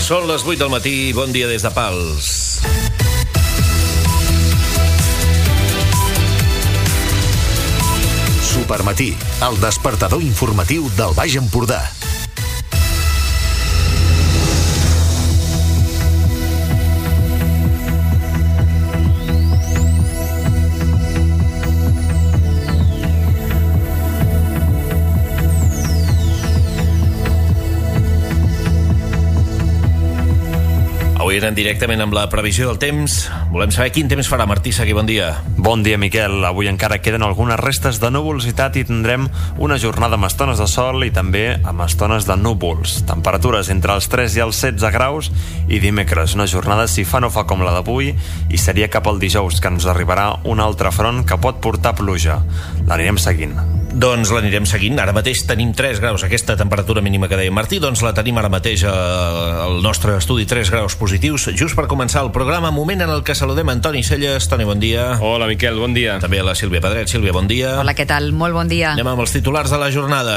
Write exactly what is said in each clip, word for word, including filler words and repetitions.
Són les vuit del matí, bon dia des de Pals. Supermatí, el despertador informatiu del Baix Empordà. Avui anem directament amb la previsió del temps. Volem saber quin temps farà. Martí Seguí, bon dia. Bon dia, Miquel. Avui encara queden algunes restes de nuvolositat i tindrem una jornada amb estones de sol i també amb estones de núvols. Temperatures entre els tres i els setze graus i dimecres una jornada, si fa no fa com la d'avui, i seria cap al dijous que ens arribarà un altre front que pot portar pluja. L'anirem seguint. Doncs l'anirem seguint. Ara mateix tenim tres graus. Aquesta temperatura mínima que deia Martí, doncs la tenim ara mateix al nostre estudi, tres graus positius. Just per començar el programa, moment en el que saludem Antoni Celles. Toni, bon dia. Hola, Miquel, bon dia. També a la Sílvia Pedret. Sílvia, bon dia. Hola, què tal? Molt bon dia. Anem amb els titulars de la jornada.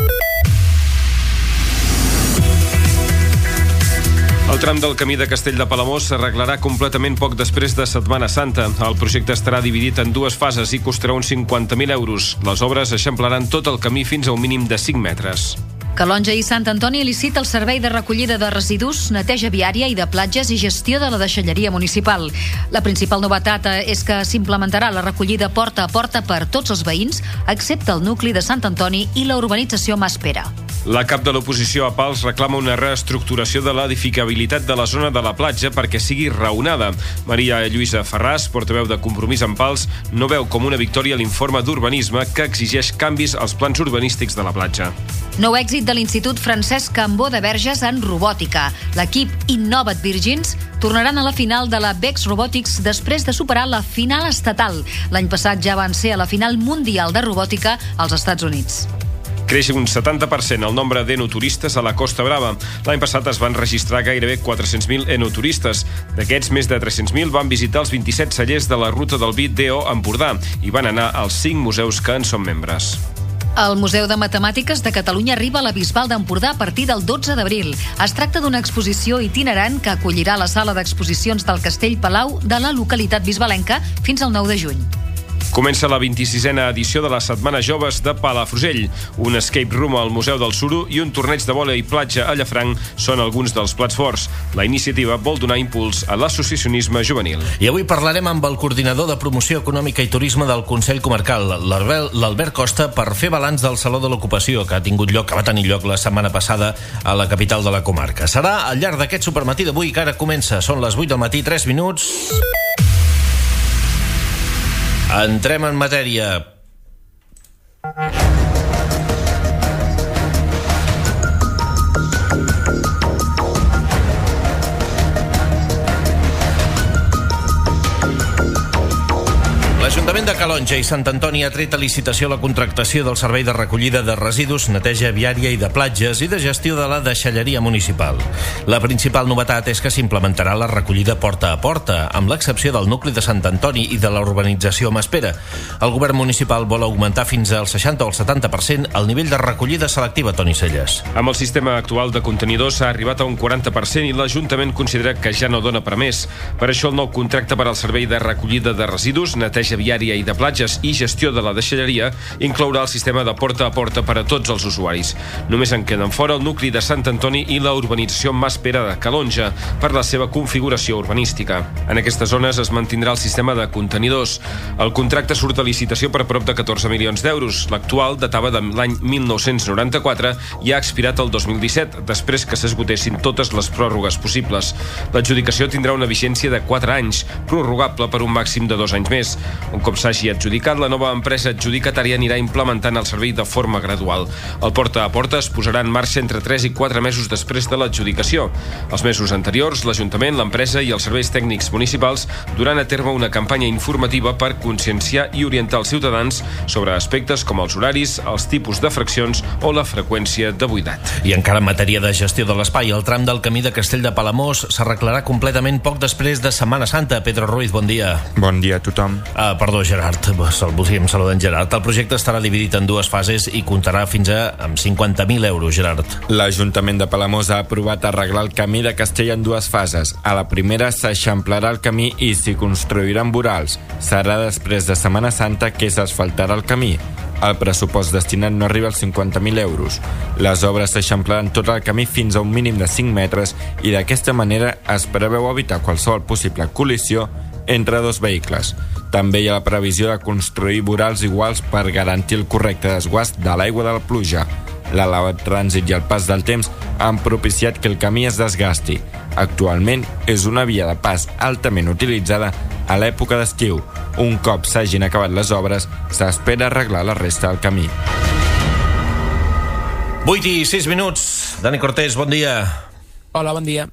El tram del camí de Castell de Palamós s'arreglarà completament poc després de Setmana Santa. El projecte estarà dividit en dues fases i costarà uns cinquanta mil euros. Les obres eixamplaran tot el camí fins a un mínim de cinc metres. Calonge i Sant Antoni licita el servei de recollida de residus, neteja viària i de platges i gestió de la deixalleria municipal. La principal novetat és que s'implementarà la recollida porta a porta per tots els veïns, excepte el nucli de Sant Antoni i la urbanització Maspera. La cap de l'oposició a Pals reclama una reestructuració de l'edificabilitat de la zona de la platja perquè sigui raonada. Maria Lluïsa Ferràs, portaveu de Compromís en Pals, no veu com una victòria l'informe d'urbanisme que exigeix canvis als plans urbanístics de la platja. Nou èxit de l'Institut Francesc Cambó de Verges en robòtica. L'equip Innovat Virgins tornaran a la final de la Vex Robotics després de superar la final estatal. L'any passat ja van ser a la final mundial de robòtica als Estats Units. Creix un setanta per cent el nombre d'enoturistes a la Costa Brava. L'any passat es van registrar gairebé quatre-cents mil enoturistes. D'aquests, més de tres-cents mil van visitar els vint-i-set cellers de la ruta del vi D O Empordà i van anar als cinc museus que en són membres. El Museu de Matemàtiques de Catalunya arriba a la Bisbal d'Empordà a partir del dotze d'abril. Es tracta d'una exposició itinerant que acollirà la sala d'exposicions del Castell Palau de la localitat bisbalenca fins al nou de juny. Comença la vint-i-sisena edició de la Setmana Joves de Palafrugell. Un escape room al Museu del Suro i un torneig de vòlei platja a Llafranc són alguns dels plats forts. La iniciativa vol donar impuls a l'associacionisme juvenil. I avui parlarem amb el coordinador de promoció econòmica i turisme del Consell Comarcal, l'Albert Costa, per fer balanç del Saló de l'Ocupació que ha tingut lloc, que va tenir lloc la setmana passada a la capital de la comarca. Serà al llarg d'aquest supermatí d'avui que ara comença. Són les vuit del matí, tres minuts. Entrem en matèria. L'Ajuntament de Calonge i Sant Antoni ha tret a licitació la contractació del servei de recollida de residus, neteja viària i de platges i de gestió de la deixalleria municipal. La principal novetat és que s'implementarà la recollida porta a porta, amb l'excepció del nucli de Sant Antoni i de la urbanització Maspera. El govern municipal vol augmentar fins al seixanta o el setanta per cent el nivell de recollida selectiva, Toni Celles. Amb el sistema actual de contenidors s'ha arribat a un quaranta per cent i l'Ajuntament considera que ja no dona per més. Per això el nou contracte per al servei de recollida de residus, neteja viària i de platges i gestió de la deixalleria inclourà el sistema de porta a porta per a tots els usuaris. Només en queden fora el nucli de Sant Antoni i la urbanització Maspera de Calonge per la seva configuració urbanística. En aquestes zones es mantindrà el sistema de contenidors. El contracte surt a licitació per prop de catorze milions d'euros. L'actual datava de l'any mil nou-cents noranta-quatre i ha expirat el dos mil disset, després que s'esgotessin totes les pròrrogues possibles. L'adjudicació tindrà una vigència de quatre anys, prorrogable per un màxim de dos anys més. Un cop s'hagi adjudicat, la nova empresa adjudicatària anirà implementant el servei de forma gradual. El porta a porta es posarà en marxa entre tres i quatre mesos després de l'adjudicació. Els mesos anteriors, l'Ajuntament, l'empresa i els serveis tècnics municipals duran a terme una campanya informativa per conscienciar i orientar els ciutadans sobre aspectes com els horaris, els tipus de fraccions o la freqüència de buidat. I encara en matèria de gestió de l'espai, el tram del camí de Castell de Palamós s'arreglarà completament poc després de Setmana Santa. Pedro Ruiz, bon dia. Bon dia a tothom. Uh, perdó, Gerard, se'l volíem saludar en Gerard. El projecte estarà dividit en dues fases i comptarà fins a amb cinquanta mil euros, Gerard. L'Ajuntament de Palamós ha aprovat arreglar el camí de Castell en dues fases. A la primera s'eixamplarà el camí i s'hi construiran vorals. Serà després de Setmana Santa que s'asfaltarà el camí. El pressupost destinat no arriba als cinquanta mil euros. Les obres s'eixamplaran tot el camí fins a un mínim de cinc metres i d'aquesta manera es preveu evitar qualsevol possible col·lisió entre dos vehicles. També hi ha la previsió de construir vorals iguals per garantir el correcte desguàs de l'aigua de la pluja. L'elevat trànsit i el pas del temps han propiciat que el camí es desgasti. Actualment és una via de pas altament utilitzada a l'època d'estiu. Un cop s'hagin acabat les obres, s'espera arreglar la resta del camí. vuit i sis minuts. Dani Cortés, bon dia. Hola, bon dia.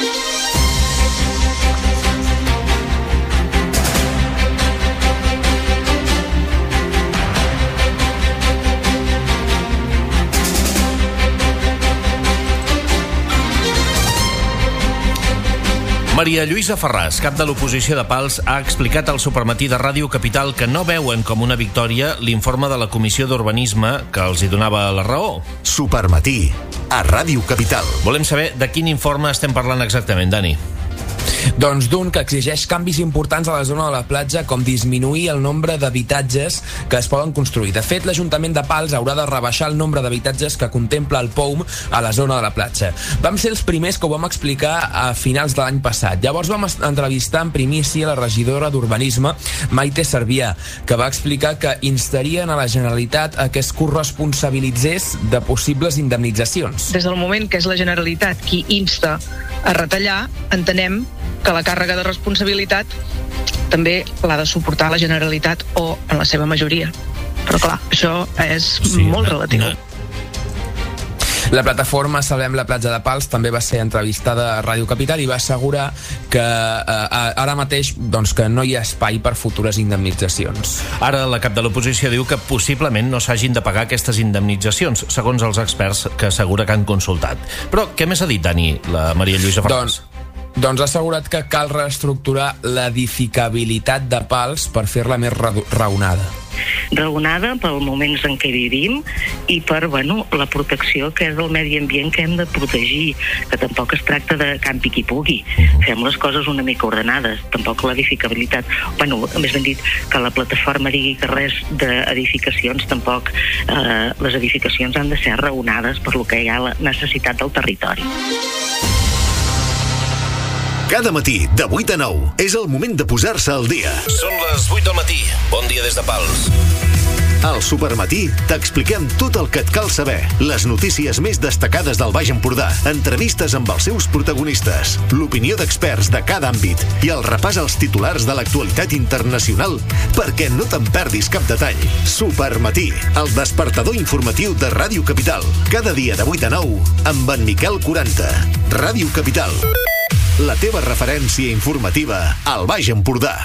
Maria Lluïsa Ferràs, cap de l'oposició de Pals, ha explicat al Supermatí de Ràdio Capital que no veuen com una victòria l'informe de la Comissió d'Urbanisme que els hi donava la raó. Supermatí, a Ràdio Capital. Volem saber de quin informe estem parlant exactament, Dani. Doncs d'un que exigeix canvis importants a la zona de la platja, com disminuir el nombre d'habitatges que es poden construir. De fet, l'Ajuntament de Pals haurà de rebaixar el nombre d'habitatges que contempla el P O U M a la zona de la platja. Vam ser els primers que ho vam explicar a finals de l'any passat. Llavors vam entrevistar en primícia la regidora d'Urbanisme, Maite Servià, que va explicar que instarien a la Generalitat a que es corresponsabilitzés de possibles indemnitzacions. Des del moment que és la Generalitat qui insta a retallar, entenem que la càrrega de responsabilitat també l'ha de suportar la Generalitat o en la seva majoria. Però clar, això és sí, molt relatiu. No. La plataforma Salvem la platja de Pals també va ser entrevistada a Ràdio Capital i va assegurar que eh, ara mateix doncs, que no hi ha espai per futures indemnitzacions. Ara la cap de l'oposició diu que possiblement no s'hagin de pagar aquestes indemnitzacions, segons els experts que assegura que han consultat. Però què més ha dit, Dani, la Maria Lluïsa Ferràs? Doncs Doncs ha assegurat que cal reestructurar l'edificabilitat de Pals per fer-la més raonada. Raonada pels moments en què vivim i per bueno, la protecció que és del medi ambient que hem de protegir, que tampoc es tracta de campi qui pugui. Fem les coses una mica ordenades, tampoc l'edificabilitat. Bueno, més ben dit, que la plataforma digui que res d'edificacions, tampoc eh, les edificacions han de ser raonades per lo que hi ha la necessitat del territori. Cada matí, de vuit a nou, és el moment de posar-se al dia. Són les vuit del matí. Bon dia des de Pals. Al Supermatí t'expliquem tot el que et cal saber. Les notícies més destacades del Baix Empordà, entrevistes amb els seus protagonistes, l'opinió d'experts de cada àmbit i el repàs als titulars de l'actualitat internacional perquè no te'n perdis cap detall. Supermatí, el despertador informatiu de Ràdio Capital. Cada dia de vuit a nou amb en Miquel quaranta. Ràdio Capital. La teva referència informativa al Baix Empordà.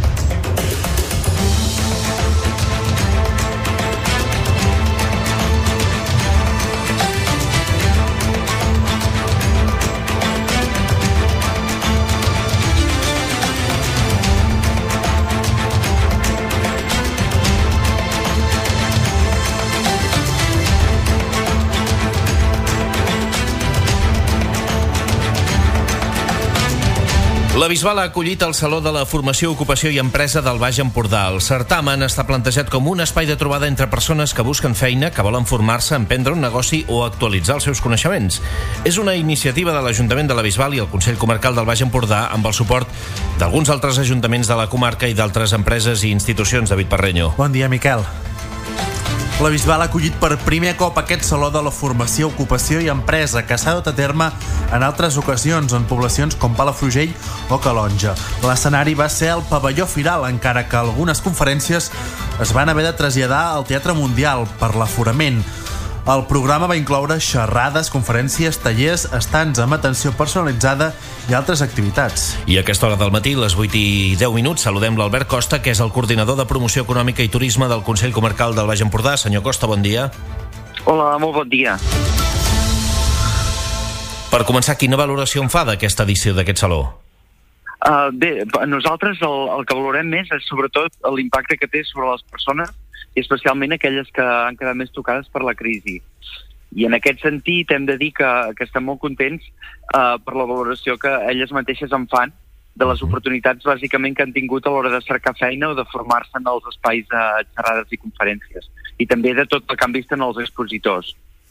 La Bisbal ha acollit el Saló de la Formació, Ocupació i Empresa del Baix Empordà. El certamen està plantejat com un espai de trobada entre persones que busquen feina, que volen formar-se, emprendre un negoci o actualitzar els seus coneixements. És una iniciativa de l'Ajuntament de la Bisbal i el Consell Comarcal del Baix Empordà amb el suport d'alguns altres ajuntaments de la comarca i d'altres empreses i institucions. David Parreño. Bon dia, Miquel. La Bisbal ha acollit per primer cop aquest Saló de la Formació, Ocupació i Empresa, que s'ha dut a terme en altres ocasions en poblacions com Palafrugell o Calonja. L'escenari va ser el pavelló Firal, encara que algunes conferències es van haver de traslladar al Teatre Mundial per l'aforament. El programa va incloure xerrades, conferències, tallers, estants amb atenció personalitzada i altres activitats. I a aquesta hora del matí, les vuit i deu minuts, saludem l'Albert Costa, que és el coordinador de Promoció Econòmica i Turisme del Consell Comarcal del Baix Empordà. Senyor Costa, bon dia. Hola, molt bon dia. Per començar, quina valoració en fa d'aquesta edició d'aquest saló? Uh, bé, nosaltres el, el que valorem més és sobretot l'impacte que té sobre les persones i especialment aquelles que han quedat més tocades per la crisi. I en aquest sentit hem de dir que, que estem molt contents uh, per la valoració que elles mateixes en fan de les oportunitats bàsicament que han tingut a l'hora de cercar feina o de formar-se en els espais de xerrades i conferències. I també de tot el que han vist en els expositors.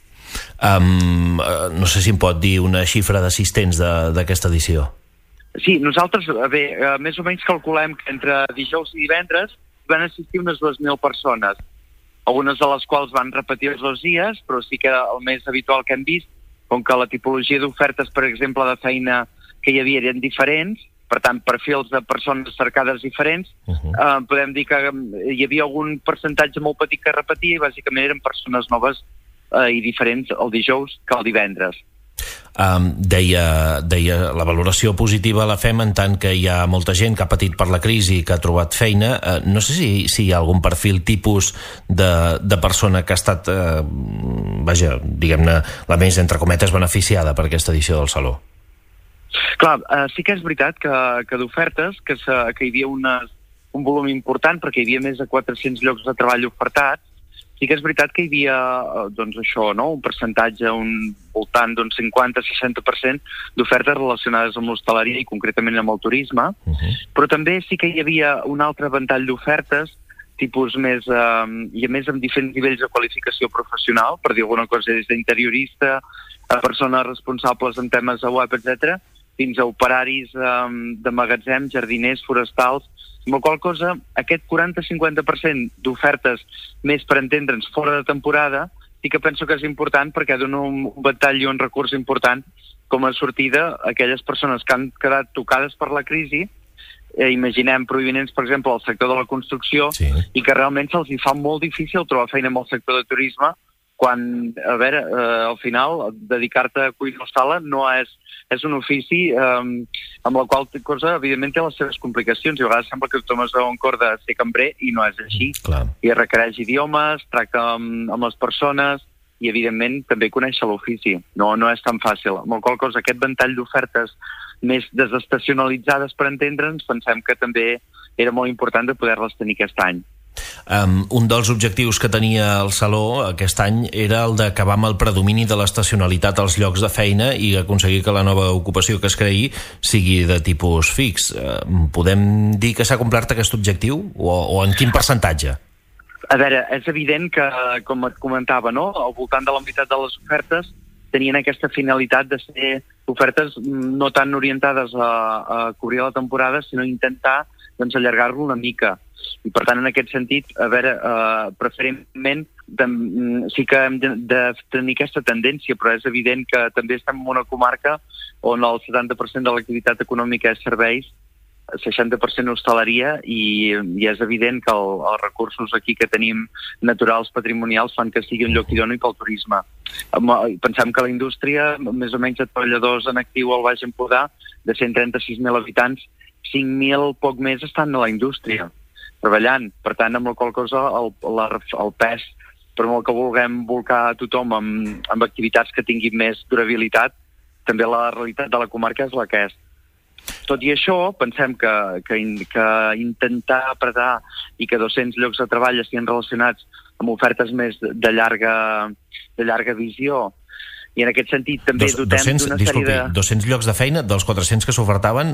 Um, no sé si em pot dir una xifra d'assistents d'aquesta edició. Sí, nosaltres, bé, més o menys calculem que entre dijous i divendres van assistir unes dues mil persones, algunes de les quals van repetir els dos dies, però sí que el més habitual que hem vist, com que la tipologia d'ofertes, per exemple, de feina que hi havia eren diferents, per tant, perfils de persones cercades diferents, uh-huh. eh, podem dir que hi havia algun percentatge molt petit que repetia i bàsicament eren persones noves eh, i diferents el dijous que el divendres. Um, deia, deia la valoració positiva la fem en tant que hi ha molta gent que ha patit per la crisi i que ha trobat feina. Uh, no sé si, si hi ha algun perfil tipus de, de persona que ha estat uh, vaja, diguem-ne, la més entre cometes beneficiada per aquesta edició del Saló. Clar, uh, sí que és veritat que, que d'ofertes que, que hi havia unes, un volum important perquè hi havia més de quatre-cents llocs de treball ofertats. Sí que és veritat que hi havia, doncs això, no? un percentatge, un voltant d'un cinquanta a seixanta per cent d'ofertes relacionades amb l'hostaleria i concretament amb el turisme, uh-huh. però també sí que hi havia un altre ventall d'ofertes, tipus més, eh, i a més amb diferents nivells de qualificació professional, per dir alguna cosa, des d'interiorista a persones responsables en temes de web, etcètera, fins a operaris eh, de magatzem, jardiners, forestals, amb la qual cosa, aquest quaranta a cinquanta per cent d'ofertes més per entendre'ns fora de temporada, sí que penso que és important perquè dona un, un ventall i un recurs important com a sortida a aquelles persones que han quedat tocades per la crisi, eh, imaginem provinents, per exemple, al sector de la construcció, sí. i que realment se'ls hi fa molt difícil trobar feina en el sector de turisme, quan, a veure, eh, al final, dedicar-te a cuina o sala no és, és un ofici eh, amb la qual cosa, evidentment, té les seves complicacions, i a vegades sembla que tothom es veu en cor de ser cambrer, i no és així. Clar. I requereix idiomes, tracta amb, amb les persones, i, evidentment, també conèixer l'ofici. No, no és tan fàcil. Amb la qual cosa, aquest ventall d'ofertes més desestacionalitzades, per entendre'ns, pensem que també era molt important de poder-les tenir aquest any. Um, un dels objectius que tenia el Saló aquest any era el d'acabar amb el predomini de l'estacionalitat als llocs de feina i aconseguir que la nova ocupació que es creï sigui de tipus fix. Uh, podem dir que s'ha complert aquest objectiu? O, o en quin percentatge? A veure, és evident que, com et comentava, no? Al voltant de la meitat de les ofertes tenien aquesta finalitat de ser ofertes no tan orientades a, a cobrir la temporada, sinó intentar doncs, allargar-lo una mica. I, per tant, en aquest sentit, a veure, eh, preferentment de, sí que hem de, de tenir aquesta tendència, però és evident que també estem en una comarca on el setanta per cent de l'activitat econòmica és serveis, seixanta per cent hostaleria, i, i és evident que el, els recursos aquí que tenim naturals, patrimonials, fan que sigui un lloc idoni pel turisme. Pensem que la indústria, més o menys de treballadors en actiu al Baix Empordà, de cent trenta-sis mil habitants, cinc mil poc més estan a la indústria treballant. Per tant, amb la qual cosa el, la, el pes, per molt que vulguem volcar a tothom amb, amb activitats que tinguin més durabilitat, també la realitat de la comarca és la que és. Tot i això, pensem que, que, que intentar apretar i que dos-cents llocs de treball estiguin relacionats amb ofertes més de llarga, de llarga visió, i en aquest sentit també Dos, dotem dos-cents, d'una disculpi, sèrie de... dos-cents llocs de feina, dels quatre-cents que s'ofertaven,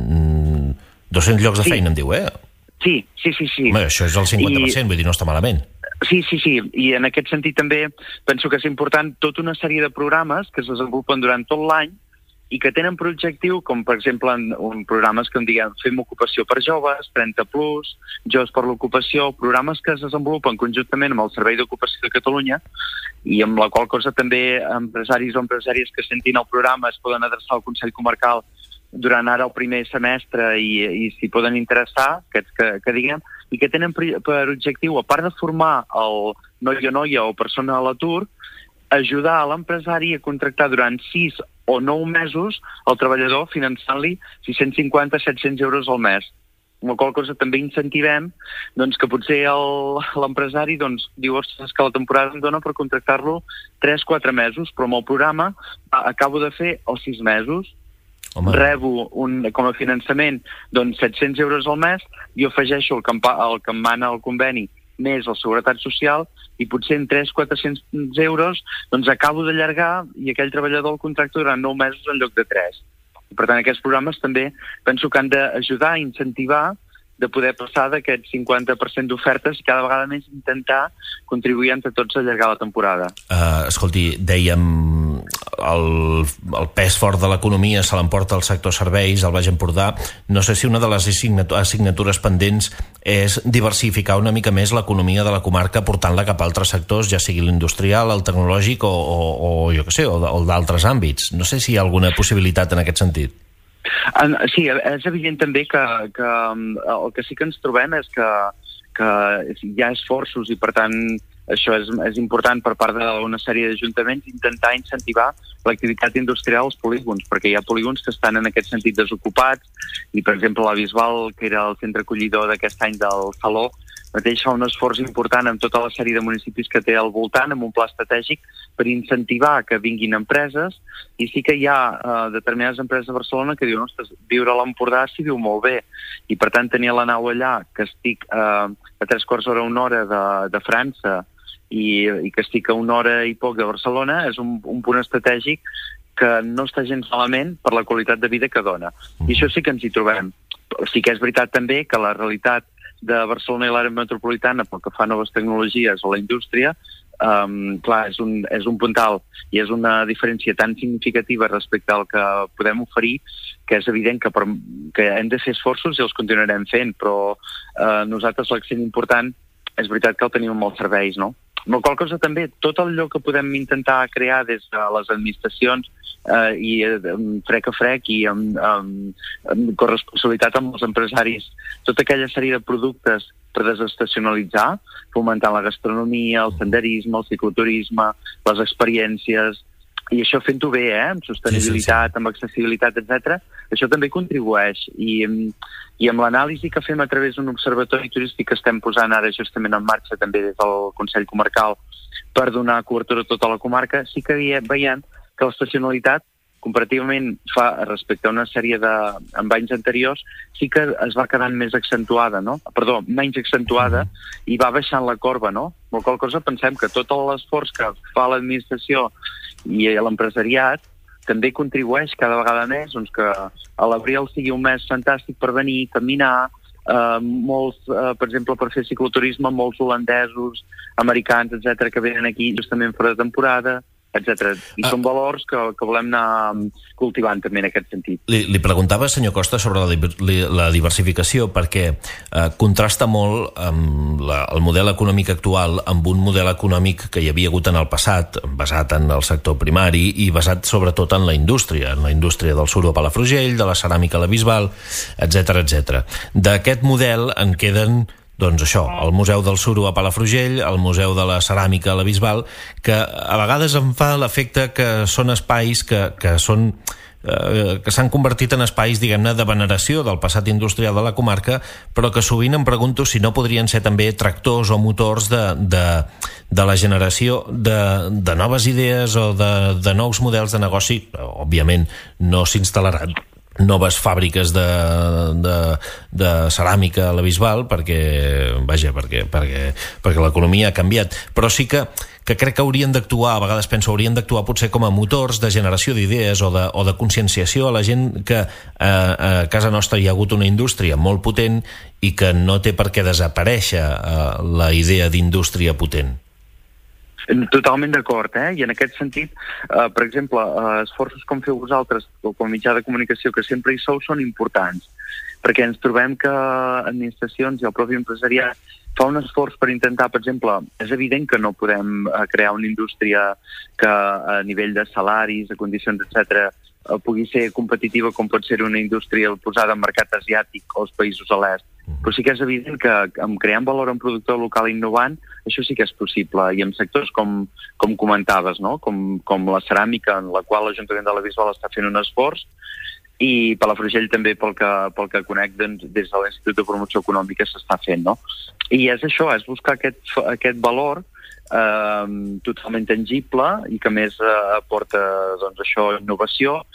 eh, dos-cents llocs de sí. feina, em diu, eh? Sí, sí, sí. sí. Home, això és el cinquanta per cent, I... vull dir, no està malament. Sí, sí, sí, i en aquest sentit també penso que és important tota una sèrie de programes que es desenvolupen durant tot l'any i que tenen per objectiu, com per exemple en, en programes que en diguem Fem ocupació per joves, trenta plus, Joves per l'ocupació, programes que es desenvolupen conjuntament amb el Servei d'Ocupació de Catalunya i amb la qual cosa també empresaris o empresàries que sentin el programa es poden adreçar al Consell Comarcal durant ara el primer semestre i, i s'hi poden interessar, que, que, que diguem, i que tenen per, per objectiu, a part de formar el noi o noia o persona a l'atur, ajudar a l'empresari a contractar durant sis o nou mesos el treballador finançant-li sis-cents cinquanta a set-cents euros al mes. Amb la qual cosa també incentivem doncs, que potser l'empresari doncs, diu ostres, que la temporada em dona per contractar-lo tres o quatre mesos, però amb el programa acabo de fer els sis mesos Home. Rebo un, com a finançament doncs set-cents euros al mes, jo afegeixo el que, em, el que em mana el conveni més la Seguretat Social i potser en tres cents quatre-cents euros doncs acabo d'allargar i aquell treballador el contracte durant nou mesos en lloc de tres. I per tant aquests programes també penso que han d'ajudar a incentivar de poder passar d'aquest cinquanta per cent d'ofertes i cada vegada més intentar contribuir entre tots a allargar la temporada. Uh, escolti, dèiem el, el pes fort de l'economia se l'emporta el sector serveis, al Baix Empordà. No sé si una de les assignatures pendents és diversificar una mica més l'economia de la comarca portant-la cap a altres sectors, ja sigui l'industrial, el tecnològic o, o, o jo què sé, o, o d'altres àmbits. No sé si hi ha alguna possibilitat en aquest sentit. Sí, és evident també que, que el que sí que ens trobem és que, que hi ha esforços i per tant això és, és important per part d'una sèrie d'ajuntaments intentar incentivar l'activitat industrial als polígons, perquè hi ha polígons que estan en aquest sentit desocupats i per exemple la Bisbal, que era el centre acollidor d'aquest any del Saló, mateix fa un esforç important amb tota la sèrie de municipis que té al voltant, amb un pla estratègic per incentivar que vinguin empreses, i sí que hi ha uh, determinades empreses a Barcelona que diuen, ostres, viure a l'Empordà s'hi viu molt bé, i per tant tenir la nau allà, que estic uh, a tres quarts d'hora, una hora de, de França, i, i que estic a una hora i poc de Barcelona, és un, un punt estratègic que no està gens malament per la qualitat de vida que dona. I això sí que ens hi trobem. Sí que és veritat també que la realitat de Barcelona i l'àrea metropolitana pel que fa a noves tecnologies o la indústria, um, clar, és un, és un puntal i és una diferència tan significativa respecte al que podem oferir que és evident que, per, que hem de fer esforços i els continuarem fent, però uh, nosaltres l'accent important és veritat que el tenim amb els serveis, no? Amb la qual cosa també, tot allò que podem intentar crear des de les administracions eh, i eh, frec a frec i amb, amb, amb corresponsabilitat amb els empresaris, tota aquella sèrie de productes per desestacionalitzar, fomentant la gastronomia, el senderisme, el cicloturisme, les experiències, i això fent-ho bé, eh? Amb sostenibilitat, sí, sí, sí. Amb accessibilitat, etcètera. Això també contribueix. I, i amb l'anàlisi que fem a través d'un observatori turístic que estem posant ara justament en marxa també des del Consell Comarcal per donar cobertura a tota la comarca, sí que veiem que l'estacionalitat, comparativament fa respecte a una sèrie de amb anys anteriors, sí que es va quedant més accentuada, no? Perdó, menys accentuada, i va baixant la corba, no? Amb la qual cosa pensem que tot l'esforç que fa l'administració i l'empresariat també contribueix cada vegada més doncs, que a l'abril sigui un mes fantàstic per venir, caminar, eh, molts, eh, per exemple, per fer cicloturisme, molts holandesos, americans, etcètera, que venen aquí justament fora de temporada, etcètera. I ah. són valors que, que volem anar cultivant també en aquest sentit. Li, li preguntava, senyor Costa, sobre la, la diversificació, perquè eh, contrasta molt amb la, el model econòmic actual amb un model econòmic que hi havia hagut en el passat, basat en el sector primari i basat sobretot en la indústria, en la indústria del suro a Palafrugell, de la ceràmica a la Bisbal, etcètera, etcètera. D'aquest model en queden doncs això, el Museu del Suro a Palafrugell, el Museu de la Ceràmica a la Bisbal, que a vegades em fa l'efecte que són espais que, que són eh, que s'han convertit en espais, diguem-ne, de veneració del passat industrial de la comarca, però que sovint em pregunto si no podrien ser també tractors o motors de, de, de la generació de, de noves idees o de, de nous models de negoci. Òbviament no s'instal·laran noves fàbriques de, de, de ceràmica a la Bisbal perquè, vaja, perquè, perquè, perquè l'economia ha canviat, però sí que, que crec que haurien d'actuar, a vegades penso, haurien d'actuar potser com a motors de generació d'idees o de, o de conscienciació a la gent que eh, a casa nostra hi ha hagut una indústria molt potent i que no té per què desaparèixer eh, la idea d'indústria potent. Totalment d'acord, eh? I en aquest sentit, eh, per exemple, eh, esforços com feu vosaltres, o com a mitjà de comunicació, que sempre hi sou, són importants, perquè ens trobem que administracions i el propi empresariat fa un esforç per intentar, per exemple, és evident que no podem eh, crear una indústria que a nivell de salaris, de condicions, etcètera, eh, pugui ser competitiva com pot ser una indústria posada en mercat asiàtic o als països a l'est. Però sí que és evident que amb creant valor en productor local innovant, això sí que és possible, i en sectors com, com comentaves, no? com, com la ceràmica, en la qual l'Ajuntament de la Bisbal està fent un esforç, i Palafrugell també, pel que, pel que conec, doncs, des de l'Institut de Promoció Econòmica s'està fent, no? I és això, és buscar aquest, aquest valor eh, totalment tangible i que més eh, aporta doncs, això, innovació,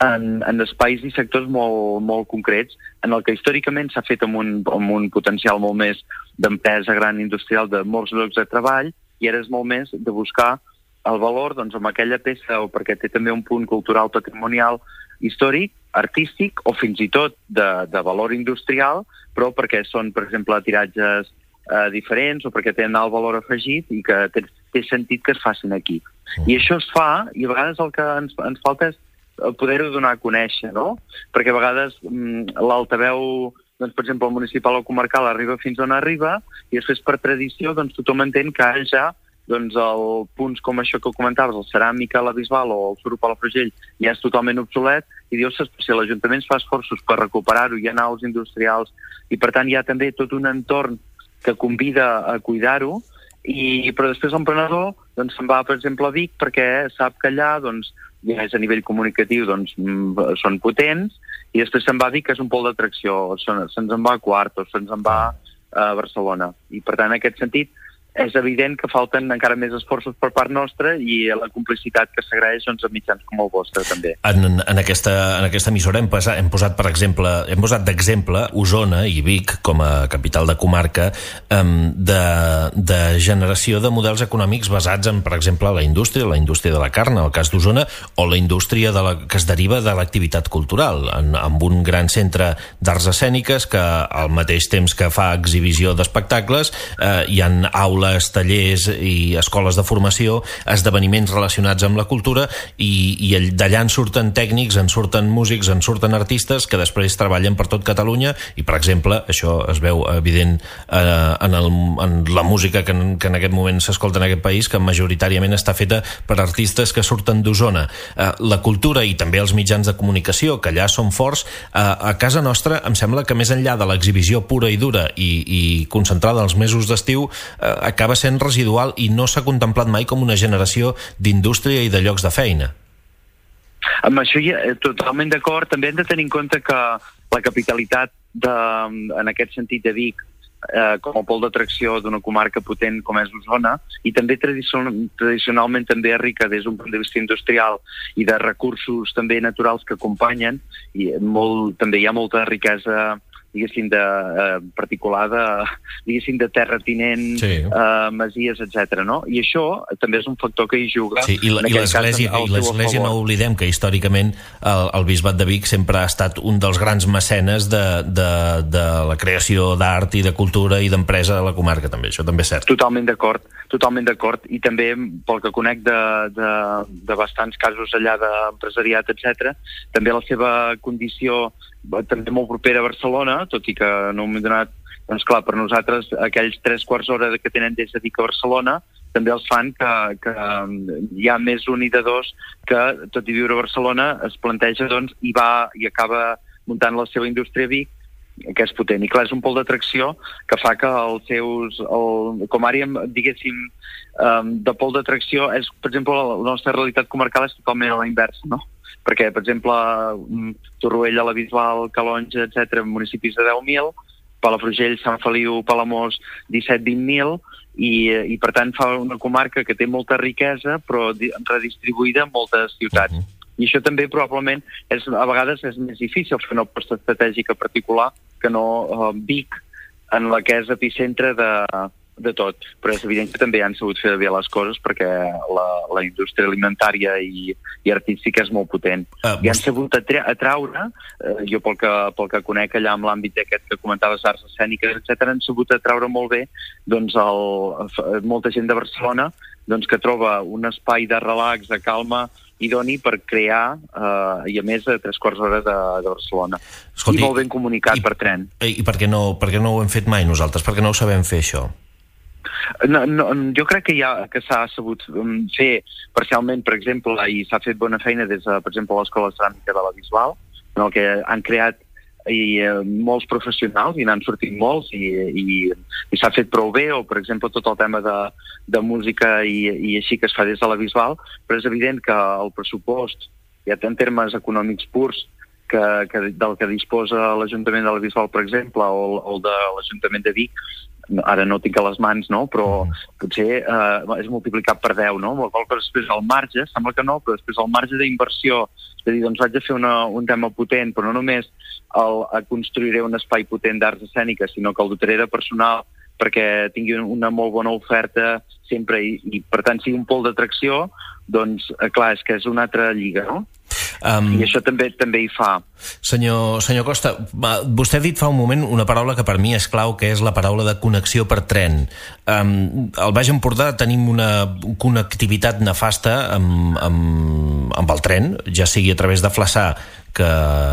en, en espais i sectors molt, molt concrets, en el que històricament s'ha fet amb un, amb un potencial molt més d'empresa gran industrial, de molts llocs de treball, i ara és molt més de buscar el valor doncs, amb aquella peça, o perquè té també un punt cultural, patrimonial, històric, artístic, o fins i tot de, de valor industrial, però perquè són, per exemple, tiratges eh, diferents, o perquè tenen el valor afegit i que té, té sentit que es facin aquí. I això es fa, i a vegades el que ens, ens falta és poder-ho donar a conèixer, no? Perquè a vegades mm, l'altaveu, doncs, per exemple, el municipal o comarcal arriba fins on arriba, i després per tradició doncs, tothom entén que ja doncs el punts com això que comentaves, el ceràmica, la Bisbal o el suro Palafrugell, ja és totalment obsolet, i dius, si l'Ajuntament fa esforços per recuperar-ho, hi ha naus industrials, i per tant hi ha també tot un entorn que convida a cuidar-ho, i, però després l'emprenedor doncs, se'n va, per exemple, a Vic, perquè sap que allà doncs, ja és a nivell comunicatiu, doncs, són potents, i després se'n va a Vic, que és un pol d'atracció, se'ns en va a Quart, o se'ns en va a Barcelona. I per tant, en aquest sentit, és evident que falten encara més esforços per part nostra i la complicitat que s'agraeix doncs, a mitjans com el vostre, també. En, en, aquesta, en aquesta emissora hem, posat, hem posat, per exemple, hem posat d'exemple Osona i Vic com a capital de comarca um, de, de generació de models econòmics basats en, per exemple, la indústria, la indústria de la carn, en el cas d'Osona, o la indústria de la, que es deriva de l'activitat cultural, en, amb un gran centre d'arts escèniques que al mateix temps que fa exhibició d'espectacles eh, hi ha aules, tallers i escoles de formació, esdeveniments relacionats amb la cultura, i, i d'allà en surten tècnics, en surten músics, en surten artistes que després treballen per tot Catalunya, i per exemple, això es veu evident eh, en, el, en la música que en, que en aquest moment s'escolta en aquest país, que majoritàriament està feta per artistes que surten d'Osona. Eh, la cultura i també els mitjans de comunicació, que allà són forts, eh, a casa nostra em sembla que més enllà de l'exhibició pura i dura i, i concentrada als mesos d'estiu, eh, acaba sent residual i no s'ha contemplat mai com una generació d'indústria i de llocs de feina. Amb això ja, totalment d'acord. També hem de tenir en compte que la capitalitat, de, en aquest sentit de Vic, eh, com a pol d'atracció d'una comarca potent com és Osona, i també tradicional, tradicionalment també és rica des d'un punt de vista industrial i de recursos també naturals que acompanyen, i molt, també hi ha molta riquesa diguéssim, de, eh, particular de, diguéssim, de terratinent, sí. eh, masies, etcètera. No? I això també és un factor que hi juga. Sí, i l'Església, no oblidem que històricament el, el Bisbat de Vic sempre ha estat un dels grans mecenes de, de, de la creació d'art i de cultura i d'empresa de la comarca, també. Això també és cert. Totalment d'acord, totalment d'acord. I també, pel que conec de, de, de bastants casos allà d'empresariat, etcètera, també la seva condició també molt propera a Barcelona, tot i que no m'he donat, doncs clar, per nosaltres aquells tres quarts d'hora que tenen des de Vic a Barcelona també els fan que, que hi ha més un i de dos que, tot i viure a Barcelona, es planteja doncs, i va i acaba muntant la seva indústria a Vic, que és potent. I clar, és un pol d'atracció que fa que els seus, el, com ara diguéssim, um, de pol d'atracció, és, per exemple, la nostra realitat comarcal és totalment a la inversa, no? Perquè, per exemple, Torroella, la Bisbal, Calonja, etcètera, municipis de deu mil, Palafrugell, Sant Feliu, Palamós, disset vint mil, i, i per tant fa una comarca que té molta riquesa, però redistribuïda en moltes ciutats. Uh-huh. I això també probablement és, a vegades és més difícil fer una aposta estratègica particular que no uh, Vic, en la que és epicentre de, de tot. Però és evident que també han sabut fer bé les coses perquè la, la indústria alimentària i, i artística és molt potent. Uh, I han sabut atra atraure, uh, jo pel que, pel que conec allà amb l'àmbit aquest que comentaves, arts escèniques, etcètera, han sabut atraure molt bé doncs, el, molta gent de Barcelona doncs, que troba un espai de relax, de calma, idoni per crear, eh, i a més a tres quarts d'hora de, de Barcelona. Escolti, i molt ben comunicat i, per tren. I, i per, què no, per què no ho hem fet mai nosaltres? Per què no ho sabem fer, això? No, no, jo crec que, ja, que s'ha sabut fer parcialment, per exemple, i s'ha fet bona feina des de, per exemple, l'Escola Ceràmica de la Bisbal, en el que han creat i eh, molts professionals, i n'han sortit molts, i, i, i s'ha fet prou bé, o per exemple tot el tema de, de música i, i així que es fa des de la Bisbal, però és evident que el pressupost, ja en termes econòmics purs, que, que del que disposa l'Ajuntament de la Bisbal, per exemple, o, o de l'Ajuntament de Vic, ara no tinc a les mans, no? Però potser eh, és multiplicat per deu, no? Qual cosa després el marge, sembla que no, però després el marge d'inversió, és a dir, doncs vaig a fer una, un tema potent, però no només el, construiré un espai potent d'arts escèniques, sinó que el dotaré de personal perquè tingui una molt bona oferta sempre i, i per tant sigui un pol d'atracció, doncs eh, clar, és que és una altra lliga, no? Um, I això també també hi fa. Senyor, senyor Costa, vostè ha dit fa un moment una paraula que per mi és clau, que és la paraula de connexió per tren. Um, al Baix Empordà tenim una connectivitat nefasta amb, amb, amb el tren, ja sigui a través de Flaçà, que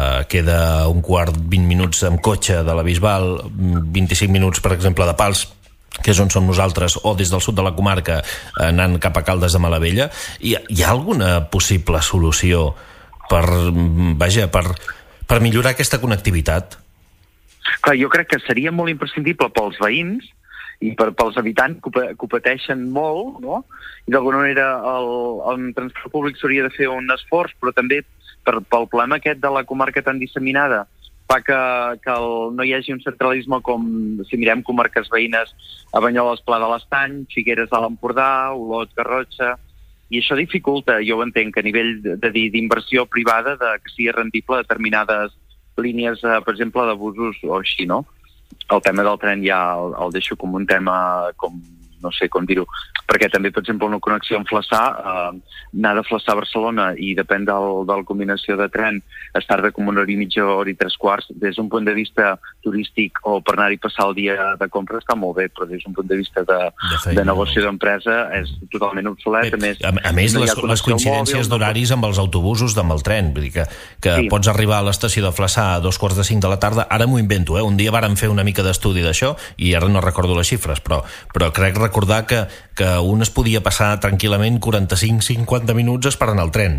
queda un quart, vint minuts amb cotxe de la Bisbal, vint-i-cinc minuts, per exemple, de Pals, que és on som nosaltres, o des del sud de la comarca anant cap a Caldes de Malavella. Hi ha, hi ha alguna possible solució per, vaja, per, per millorar aquesta connectivitat? Clar, jo crec que seria molt imprescindible pels veïns i per, pels habitants que ho pateixen molt, no? I d'alguna manera el, el transport públic s'hauria de fer un esforç, però també per, pel problema aquest de la comarca tan disseminada fa que, que el, no hi hagi un centralisme com si mirem comarques veïnes a Banyoles, Pla de l'Estany, Figueres de l'Empordà, Olot, Garrotxa, i això dificulta, jo ho entenc, a nivell d'inversió privada de que sigui rendible determinades línies, eh, per exemple, de busos o així, no? El tema del tren ja el, el deixo com un tema, com no sé com dir-ho, perquè també, per exemple, una connexió amb Flaçà, eh, anar de Flaçà a Barcelona i depèn del, de la combinació de tren, es tarda com una hora i mitja, hora i tres quarts. Des d'un punt de vista turístic o per anar-hi passar el dia de compra està molt bé, però des d'un punt de vista de, de, de negoci d'empresa és totalment obsolet. A més, a, a més no les, les coincidències d'horaris amb els autobusos amb el tren, vull dir que, que sí. Pots arribar a l'estació de Flaçà a dos quarts de cinc de la tarda, ara m'ho invento, eh? Un dia vàrem fer una mica d'estudi d'això i ara no recordo les xifres, però, però crec recordar que, que un es podia passar tranquil·lament quaranta-cinc a cinquanta minuts esperant el tren.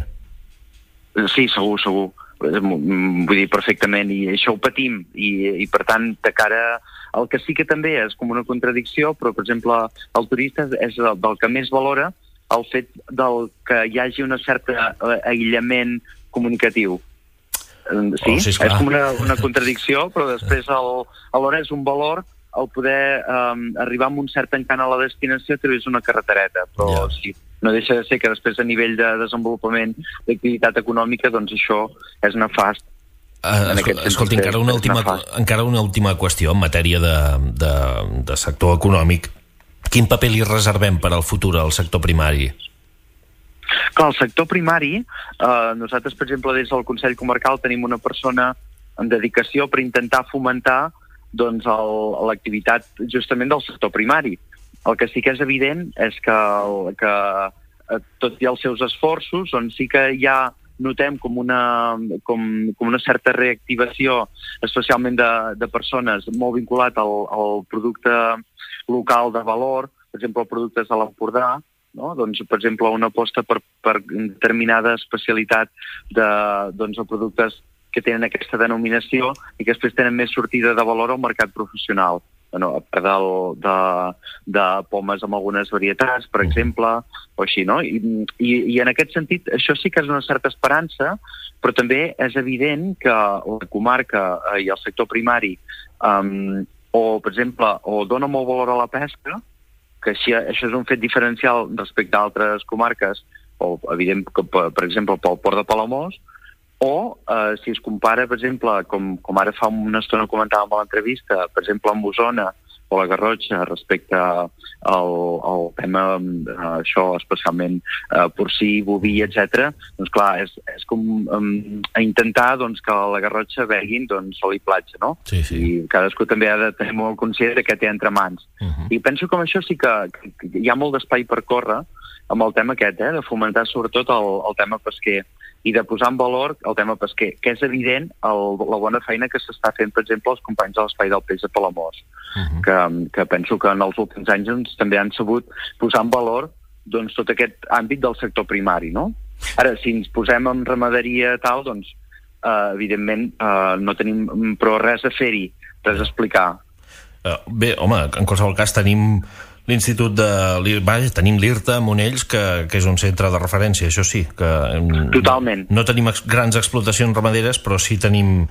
Sí, segur, segur. Vull dir, perfectament, i això ho patim, i, i per tant, de cara al que sí que també és com una contradicció, però, per exemple, el turista és del que més valora el fet del que hi hagi una certa aïllament comunicatiu. Sí, oh, sí, és com una, una contradicció, però després el, alhora és un valor el poder um, arribar amb un cert encant a la destinació a través d'una carretereta, però yeah. Sí, no deixa de ser que després a nivell de desenvolupament d'activitat econòmica, doncs això és nefast. Uh, Escolta, encara una, última, encara una última qüestió en matèria de, de, de sector econòmic. Quin paper li reservem per al futur al sector primari? Clar, el sector primari, eh, nosaltres, per exemple, des del Consell Comarcal tenim una persona en dedicació per intentar fomentar doncs l'activitat justament del sector primari. El que sí que és evident és que, que tot i els seus esforços, doncs sí que ja notem com una, com, com una certa reactivació, especialment de, de persones molt vinculat al, al producte local de valor, per exemple, productes de l'Empordà, no? Doncs, per exemple, una aposta per, per determinada especialitat de, doncs, de productes que tenen aquesta denominació i que després tenen més sortida de valor al mercat professional. Bueno, a part del, de, de pomes amb algunes varietats, per exemple, o així, no? I, i, i en aquest sentit, això sí que és una certa esperança, però també és evident que la comarca i el sector primari, um, o, per exemple, o dona molt valor a la pesca, que així, això és un fet diferencial respecte a altres comarques, o, evident, que, per exemple, pel Port de Palamós, o eh, si es compara, per exemple, com, com ara fa una estona comentàvem a l'entrevista, per exemple, amb Osona o la Garrotxa respecte al, al tema eh, això, especialment eh, porcí, boví, etcètera, doncs clar, és, és com um, a intentar doncs, que la Garrotxa veguin doncs, sol i platja, no? Sí, sí. I cadascú també ha de tenir molt conscient de què té entre mans. Uh-huh. I penso que amb això sí que, que hi ha molt d'espai per córrer amb el tema aquest, eh, de fomentar sobretot el, el tema pesquer i de posar en valor el tema pesquer, que és evident el, la bona feina que s'està fent, per exemple, els companys de l'Espai del Peix de Palamós, uh-huh. que, que penso que en els últims anys doncs, també han sabut posar en valor doncs, tot aquest àmbit del sector primari, no? Ara, si ens posem en ramaderia tal, doncs, eh, evidentment, eh, no tenim però res a fer-hi, res a explicar. Uh, bé, home, en qualsevol cas tenim l'Institut de... Vaja, tenim l'IRTA a Monells, que, que és un centre de referència, això sí. Que totalment. No, no tenim ex, grans explotacions ramaderes, però sí tenim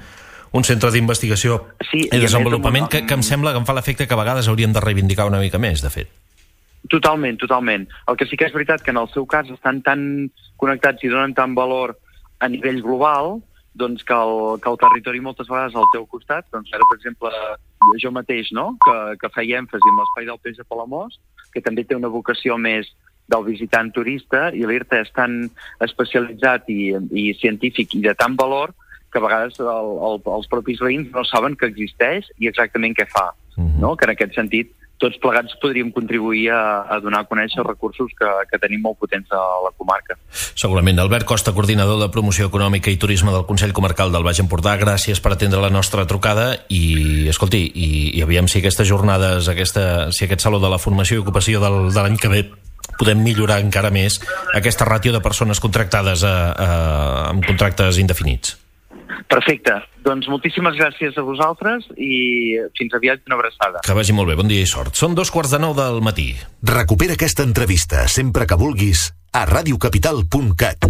un centre d'investigació sí, i desenvolupament una... que, que em sembla que em fa l'efecte que a vegades hauríem de reivindicar una mica més, de fet. Totalment, totalment. El que sí que és veritat que en el seu cas estan tan connectats i donen tant valor a nivell global, doncs que el, que el territori moltes vegades al teu costat, doncs ara, per exemple, jo mateix, no?, que, que feia èmfasi en l'espai del Peix de Palamós, que també té una vocació més del visitant turista, i l'I R T A és tan especialitzat i, i científic i de tant valor que a vegades el, el, els propis veïns no saben que existeix i exactament què fa, uh-huh. no?, que en aquest sentit tots plegats podríem contribuir a, a donar a conèixer els recursos que, que tenim molt potents a la comarca. Segurament. Albert Costa, coordinador de Promoció Econòmica i Turisme del Consell Comarcal del Baix Empordà, gràcies per atendre la nostra trucada i, escolti, i, i aviam si aquestes jornades, aquesta, si aquest Saló de la Formació i Ocupació del, de l'any que ve podem millorar encara més aquesta ràtio de persones contractades a, a, amb contractes indefinits. Perfecte. Doncs moltíssimes gràcies a vosaltres i fins aviat, una abraçada. Que vagi molt bé, bon dia i sort. Són dos quarts de nou del matí. Recupera aquesta entrevista sempre que vulguis a radiocapital punt cat.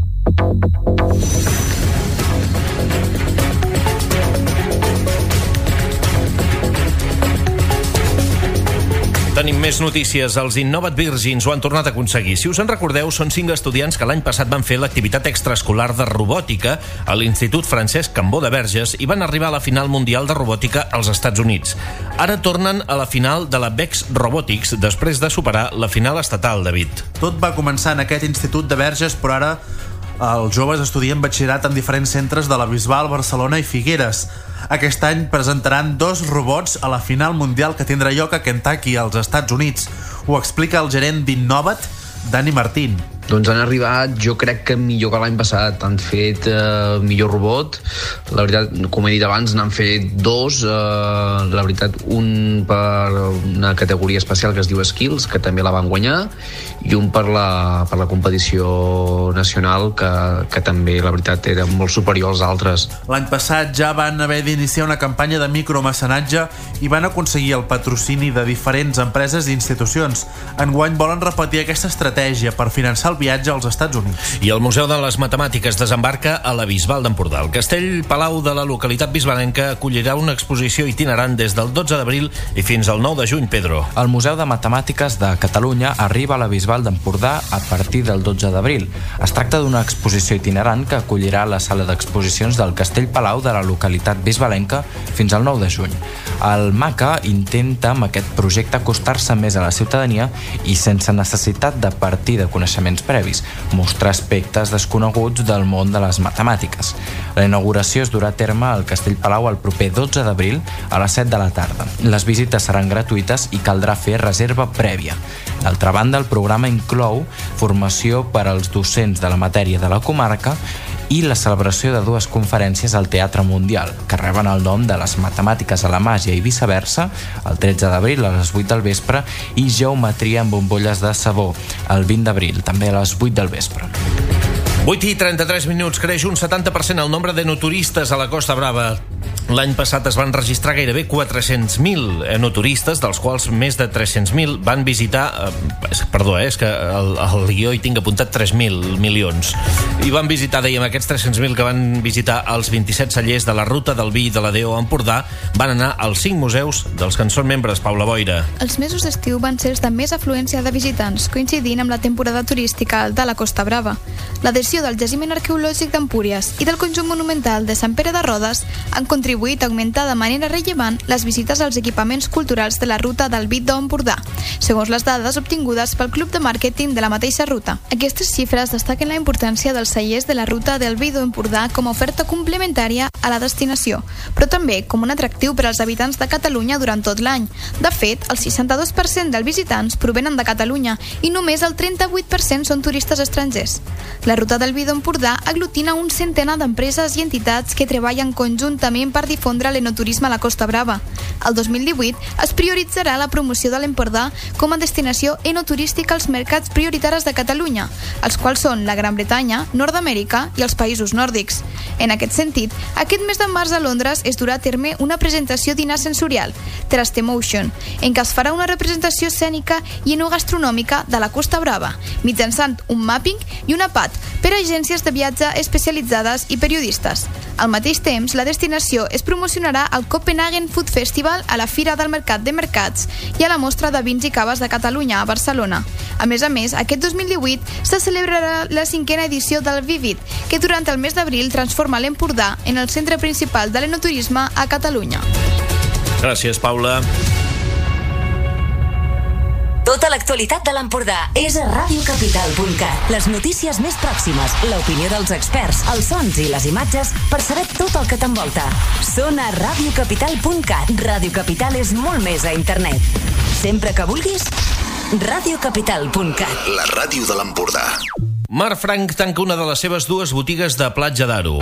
Tenim més notícies. Els Innovat Virgins ho han tornat a aconseguir. Si us en recordeu, són cinc estudiants que l'any passat van fer l'activitat extraescolar de robòtica a l'Institut Francesc Cambó de Verges i van arribar a la final mundial de robòtica als Estats Units. Ara tornen a la final de la Bex Robotics després de superar la final estatal, David. Tot va començar en aquest Institut de Verges, però ara els joves estudien batxillerat en diferents centres de la Bisbal, Barcelona i Figueres. Aquest any presentaran dos robots a la final mundial que tindrà lloc a Kentucky, als Estats Units. Ho explica el gerent d'Innovat, Dani Martín. Doncs han arribat, jo crec que millor que l'any passat. Han fet eh, millor robot. La veritat, com he dit abans, n'han fet dos. Eh, la veritat, un per una categoria especial que es diu Skills, que també la van guanyar, i un per la, per la competició nacional, que, que també, la veritat, era molt superior als altres. L'any passat ja van haver d'iniciar una campanya de micromecenatge i van aconseguir el patrocini de diferents empreses i institucions. Enguany volen repetir aquesta estratègia per finançar el viatge als Estats Units. I el Museu de les Matemàtiques desembarca a la Bisbal d'Empordà. El Castell Palau de la localitat bisbalenca acollirà una exposició itinerant des del dotze d'abril i fins al nou de juny, Pedro. El Museu de Matemàtiques de Catalunya arriba a la Bisbal d'Empordà a partir del dotze d'abril. Es tracta d'una exposició itinerant que acollirà la sala d'exposicions del Castell Palau de la localitat bisbalenca fins al nou de juny. El MACA intenta amb aquest projecte acostar-se més a la ciutadania i sense necessitat de partir de coneixements previs, mostrar aspectes desconeguts del món de les matemàtiques. La inauguració es durà a terme al Castell Palau el proper dotze d'abril a les set de la tarda. Les visites seran gratuïtes i caldrà fer reserva prèvia. D'altra banda, el programa inclou formació per als docents de la matèria de la comarca i la celebració de dues conferències al Teatre Mundial, que reben el nom de les matemàtiques a la màgia i viceversa, el tretze d'abril a les vuit del vespre, i geometria amb bombolles de sabó, el vint d'abril, també a les vuit del vespre. vuit i trenta-tres minuts. Creix un setanta per cent el nombre de enoturistes a la Costa Brava. L'any passat es van registrar gairebé quatre-cents mil enoturistes, dels quals més de tres-cents mil van visitar... Eh, perdó, eh, és que el, el guió hi tinc apuntat tres mil milions. I van visitar, dèiem, aquests tres-cents mil que van visitar els vint-i-set cellers de la Ruta del Vi i de la Déu a Empordà, van anar als cinc museus dels que en són membres. Paula Boira. Els mesos d'estiu van ser els de més afluència de visitants, coincidint amb la temporada turística alta a la Costa Brava. L'adhesió del jaciment arqueològic d'Empúries i del conjunt monumental de Sant Pere de Rodes han contribuït a augmentar de manera rellevant les visites als equipaments culturals de la Ruta del Vi d'Empordà, segons les dades obtingudes pel Club de Màrqueting de la mateixa ruta. Aquestes xifres destaquen la importància dels cellers de la Ruta del Vi d'Empordà com a oferta complementària a la destinació, però també com un atractiu per als habitants de Catalunya durant tot l'any. De fet, el seixanta-dos per cent dels visitants provenen de Catalunya i només el trenta-vuit per cent són turistes estrangers. La Ruta del Vi d'Empordà aglutina un centenar d'empreses i entitats que treballen conjuntament per difondre l'enoturisme a la Costa Brava. El dos mil divuit es prioritzarà la promoció de l'Empordà com a destinació enoturística als mercats prioritaris de Catalunya, els quals són la Gran Bretanya, Nord-Amèrica i els països nòrdics. En aquest sentit, aquest mes de març a Londres es durà a terme una presentació dinar sensorial, Trust Emotion, en què es farà una representació escènica i enogastronòmica de la Costa Brava, mitjançant un mapping i una grapat per a agències de viatge especialitzades i periodistes. Al mateix temps, la destinació es promocionarà al Copenhagen Food Festival, a la Fira del Mercat de Mercats i a la Mostra de Vins i Caves de Catalunya a Barcelona. A més a més, aquest dos mil divuit se celebrarà la cinquena edició del Vivid, que durant el mes d'abril transforma l'Empordà en el centre principal de l'enoturisme a Catalunya. Gràcies, Paula. Tota l'actualitat de l'Empordà és a ràdio capital punt cat. Les notícies més pròximes, l'opinió dels experts, els sons i les imatges per saber tot el que t'envolta. Són a ràdio capital punt cat. Ràdio Capital és molt més a internet. Sempre que vulguis, ràdio capital punt cat. La ràdio de l'Empordà. Mar Frank tanca una de les seves dues botigues de Platja d'Aro.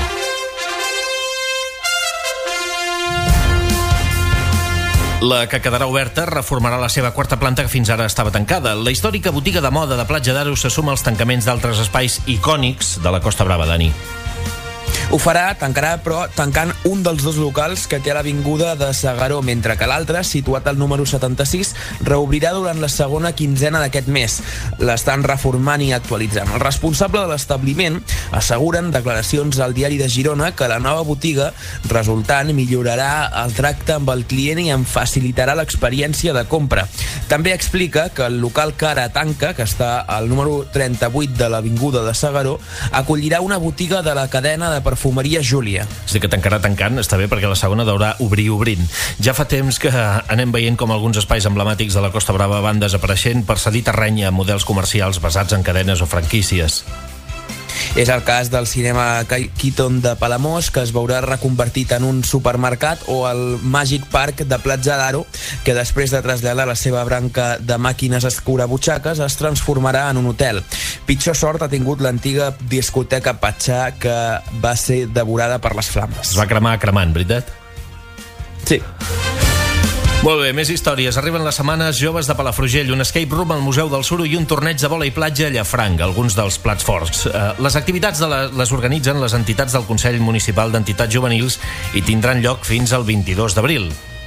La que quedarà oberta reformarà la seva quarta planta, que fins ara estava tancada. La històrica botiga de moda de Platja d'Aro se suma als tancaments d'altres espais icònics de la Costa Brava, Dani. Ho farà, tancarà, però tancant un dels dos locals que té a l'avinguda de S'Agaró, mentre que l'altre, situat al número setanta-sis, reobrirà durant la segona quinzena d'aquest mes. L'estan reformant i actualitzant. El responsable de l'establiment asseguren declaracions al Diari de Girona que la nova botiga resultant millorarà el tracte amb el client i en facilitarà l'experiència de compra. També explica que el local que ara tanca, que està al número trenta-vuit de l'avinguda de S'Agaró, acollirà una botiga de la cadena de perfumeria Júlia. És dir, que tancarà tancant, està bé, perquè la segona deurà obrir obrint. Ja fa temps que anem veient com alguns espais emblemàtics de la Costa Brava van desapareixent per cedir terreny a models comercials basats en cadenes o franquícies. És el cas del cinema Keaton de Palamós, que es veurà reconvertit en un supermercat, o el Magic Park de Platja d'Aro, que després de traslladar la seva branca de màquines escurabutxaques es transformarà en un hotel. Pitjor sort ha tingut l'antiga discoteca Patxà, que va ser devorada per les flames. Es va cremar cremant, veritat? Sí. Molt bé, més històries. Arriben les setmanes joves de Palafrugell, un escape room al Museu del Suro i un torneig de vòlei platja a Llafranc, alguns dels plats forts. Les activitats de la, les organitzen les entitats del Consell Municipal d'Entitats Juvenils i tindran lloc fins al vint-i-dos d'abril.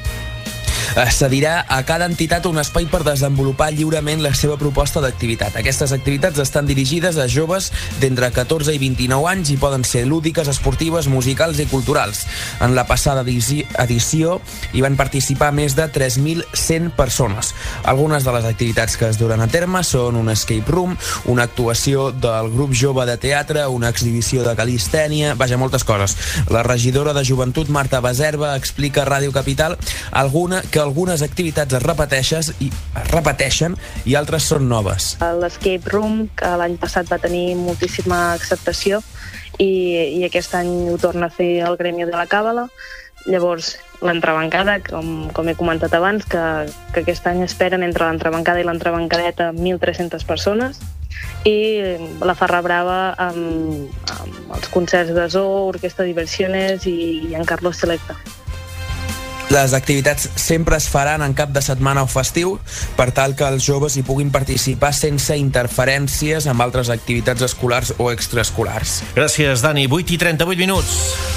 Es cedirà a cada entitat un espai per desenvolupar lliurement la seva proposta d'activitat. Aquestes activitats estan dirigides a joves d'entre catorze i vint-i-nou anys i poden ser lúdiques, esportives, musicals i culturals. En la passada edició hi van participar més de tres mil cent persones. Algunes de les activitats que es duran a terme són un escape room, una actuació del grup jove de teatre, una exhibició de calistènia, vaja, moltes coses. La regidora de Joventut, Marta Baserva, explica a Ràdio Capital alguna que algunes activitats es repeteixen i es repeteixen i altres són noves. L'escape room, que l'any passat va tenir moltíssima acceptació i, i aquest any ho torna a fer el Gremi de la Càbala. Llavors, l'entrebancada, com, com he comentat abans, que, que aquest any esperen entre l'entrebancada i l'entrebancadeta mil tres-centes persones, i la Farra Brava amb, amb els concerts de Zoo, Orquestra Diversiones i, i en Carlos Selecta. Les activitats sempre es faran en cap de setmana o festiu per tal que els joves hi puguin participar sense interferències amb altres activitats escolars o extraescolars. Gràcies, Dani. vuit i trenta-vuit minuts.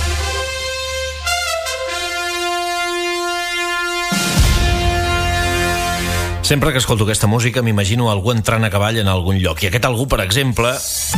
Sempre que escolto aquesta música m'imagino algú entrant a cavall en algun lloc. I aquest algú, per exemple,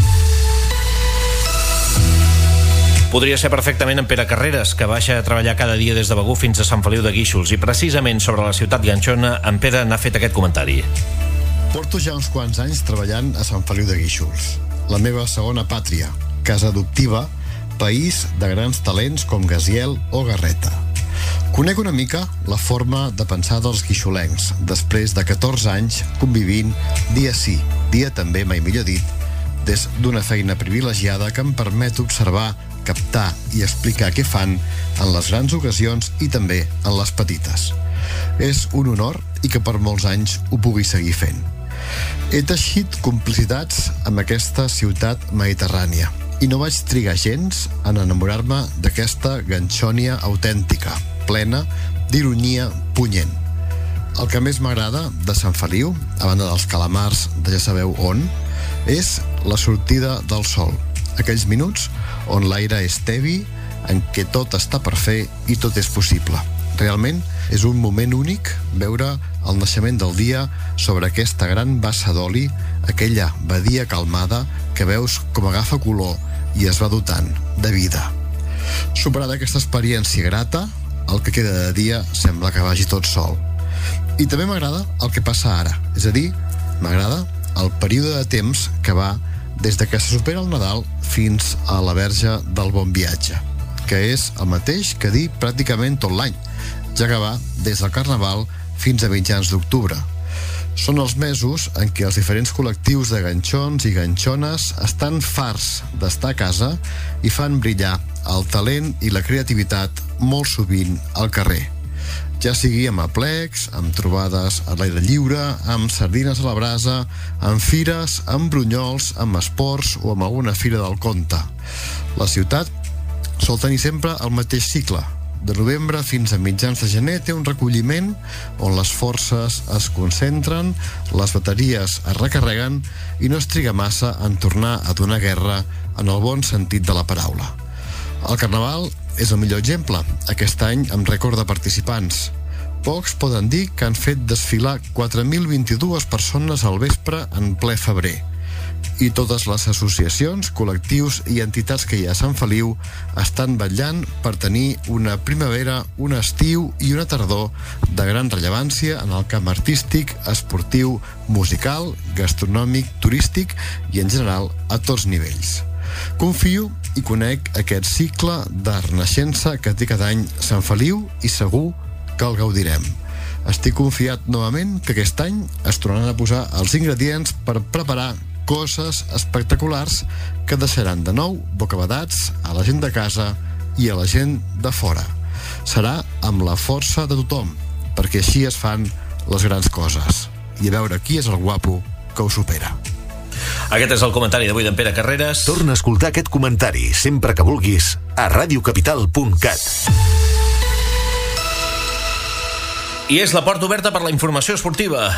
podria ser perfectament en Pere Carreras, que baixa a treballar cada dia des de Begur fins a Sant Feliu de Guíxols. I precisament sobre la ciutat ganxona, en Pere n'ha fet aquest comentari. Porto ja uns quants anys treballant a Sant Feliu de Guíxols, la meva segona pàtria, casa adoptiva, país de grans talents com Gaziel o Garreta. Conec una mica la forma de pensar dels guixolencs, després de catorze anys convivint dia sí, dia també, mai millor dit, des d'una feina privilegiada que em permet observar, captar i explicar què fan en les grans ocasions i també en les petites. És un honor i que per molts anys ho pugui seguir fent. He teixit complicitats amb aquesta ciutat mediterrània i no vaig trigar gens en enamorar-me d'aquesta ganxònia autèntica, plena d'ironia punyent. El que més m'agrada de Sant Feliu, a banda dels calamars de ja sabeu on, és la sortida del sol, aquells minuts on l'aire és tebi, en què tot està per fer i tot és possible. Realment és un moment únic veure el naixement del dia sobre aquesta gran bassa d'oli, aquella badia calmada que veus com agafa color i es va dotant de vida. Superada aquesta experiència grata, el que queda de dia sembla que vagi tot sol. I també m'agrada el que passa ara, és a dir, m'agrada el període de temps que va des de que se supera el Nadal fins a la Verge del Bon Viatge, que és el mateix que dir pràcticament tot l'any, ja que va des del Carnaval fins a mitjans d'octubre. Són els mesos en què els diferents col·lectius de ganxons i ganxones estan farts d'estar a casa i fan brillar el talent i la creativitat molt sovint al carrer. Ja sigui amb aplecs, amb trobades a l'aire lliure, amb sardines a la brasa, amb fires, amb brunyols, amb esports o amb alguna fira del conte. La ciutat sol tenir sempre el mateix cicle. De novembre fins a mitjans de gener té un recolliment on les forces es concentren, les bateries es recarreguen i no es triga massa en tornar a donar guerra en el bon sentit de la paraula. El Carnaval és el millor exemple, aquest any amb rècord de participants. Pocs poden dir que han fet desfilar quatre mil vint-i-dues persones al vespre en ple febrer. I totes les associacions, col·lectius i entitats que hi ha a Sant Feliu estan vetllant per tenir una primavera, un estiu i una tardor de gran rellevància en el camp artístic, esportiu, musical, gastronòmic, turístic i en general a tots nivells. Confio i conec aquest cicle de renaixença que té cada any Sant Feliu i segur que el gaudirem. Estic confiat novament que aquest any es tornaran a posar els ingredients per preparar coses espectaculars que deixaran de nou bocabadats a la gent de casa i a la gent de fora. Serà amb la força de tothom, perquè així es fan les grans coses. I a veure qui és el guapo que ho supera. Aquest és el comentari d'avui d'en Pere Carreras. Torna a escoltar aquest comentari sempre que vulguis a radiocapital punt cat. I és la porta oberta per la informació esportiva.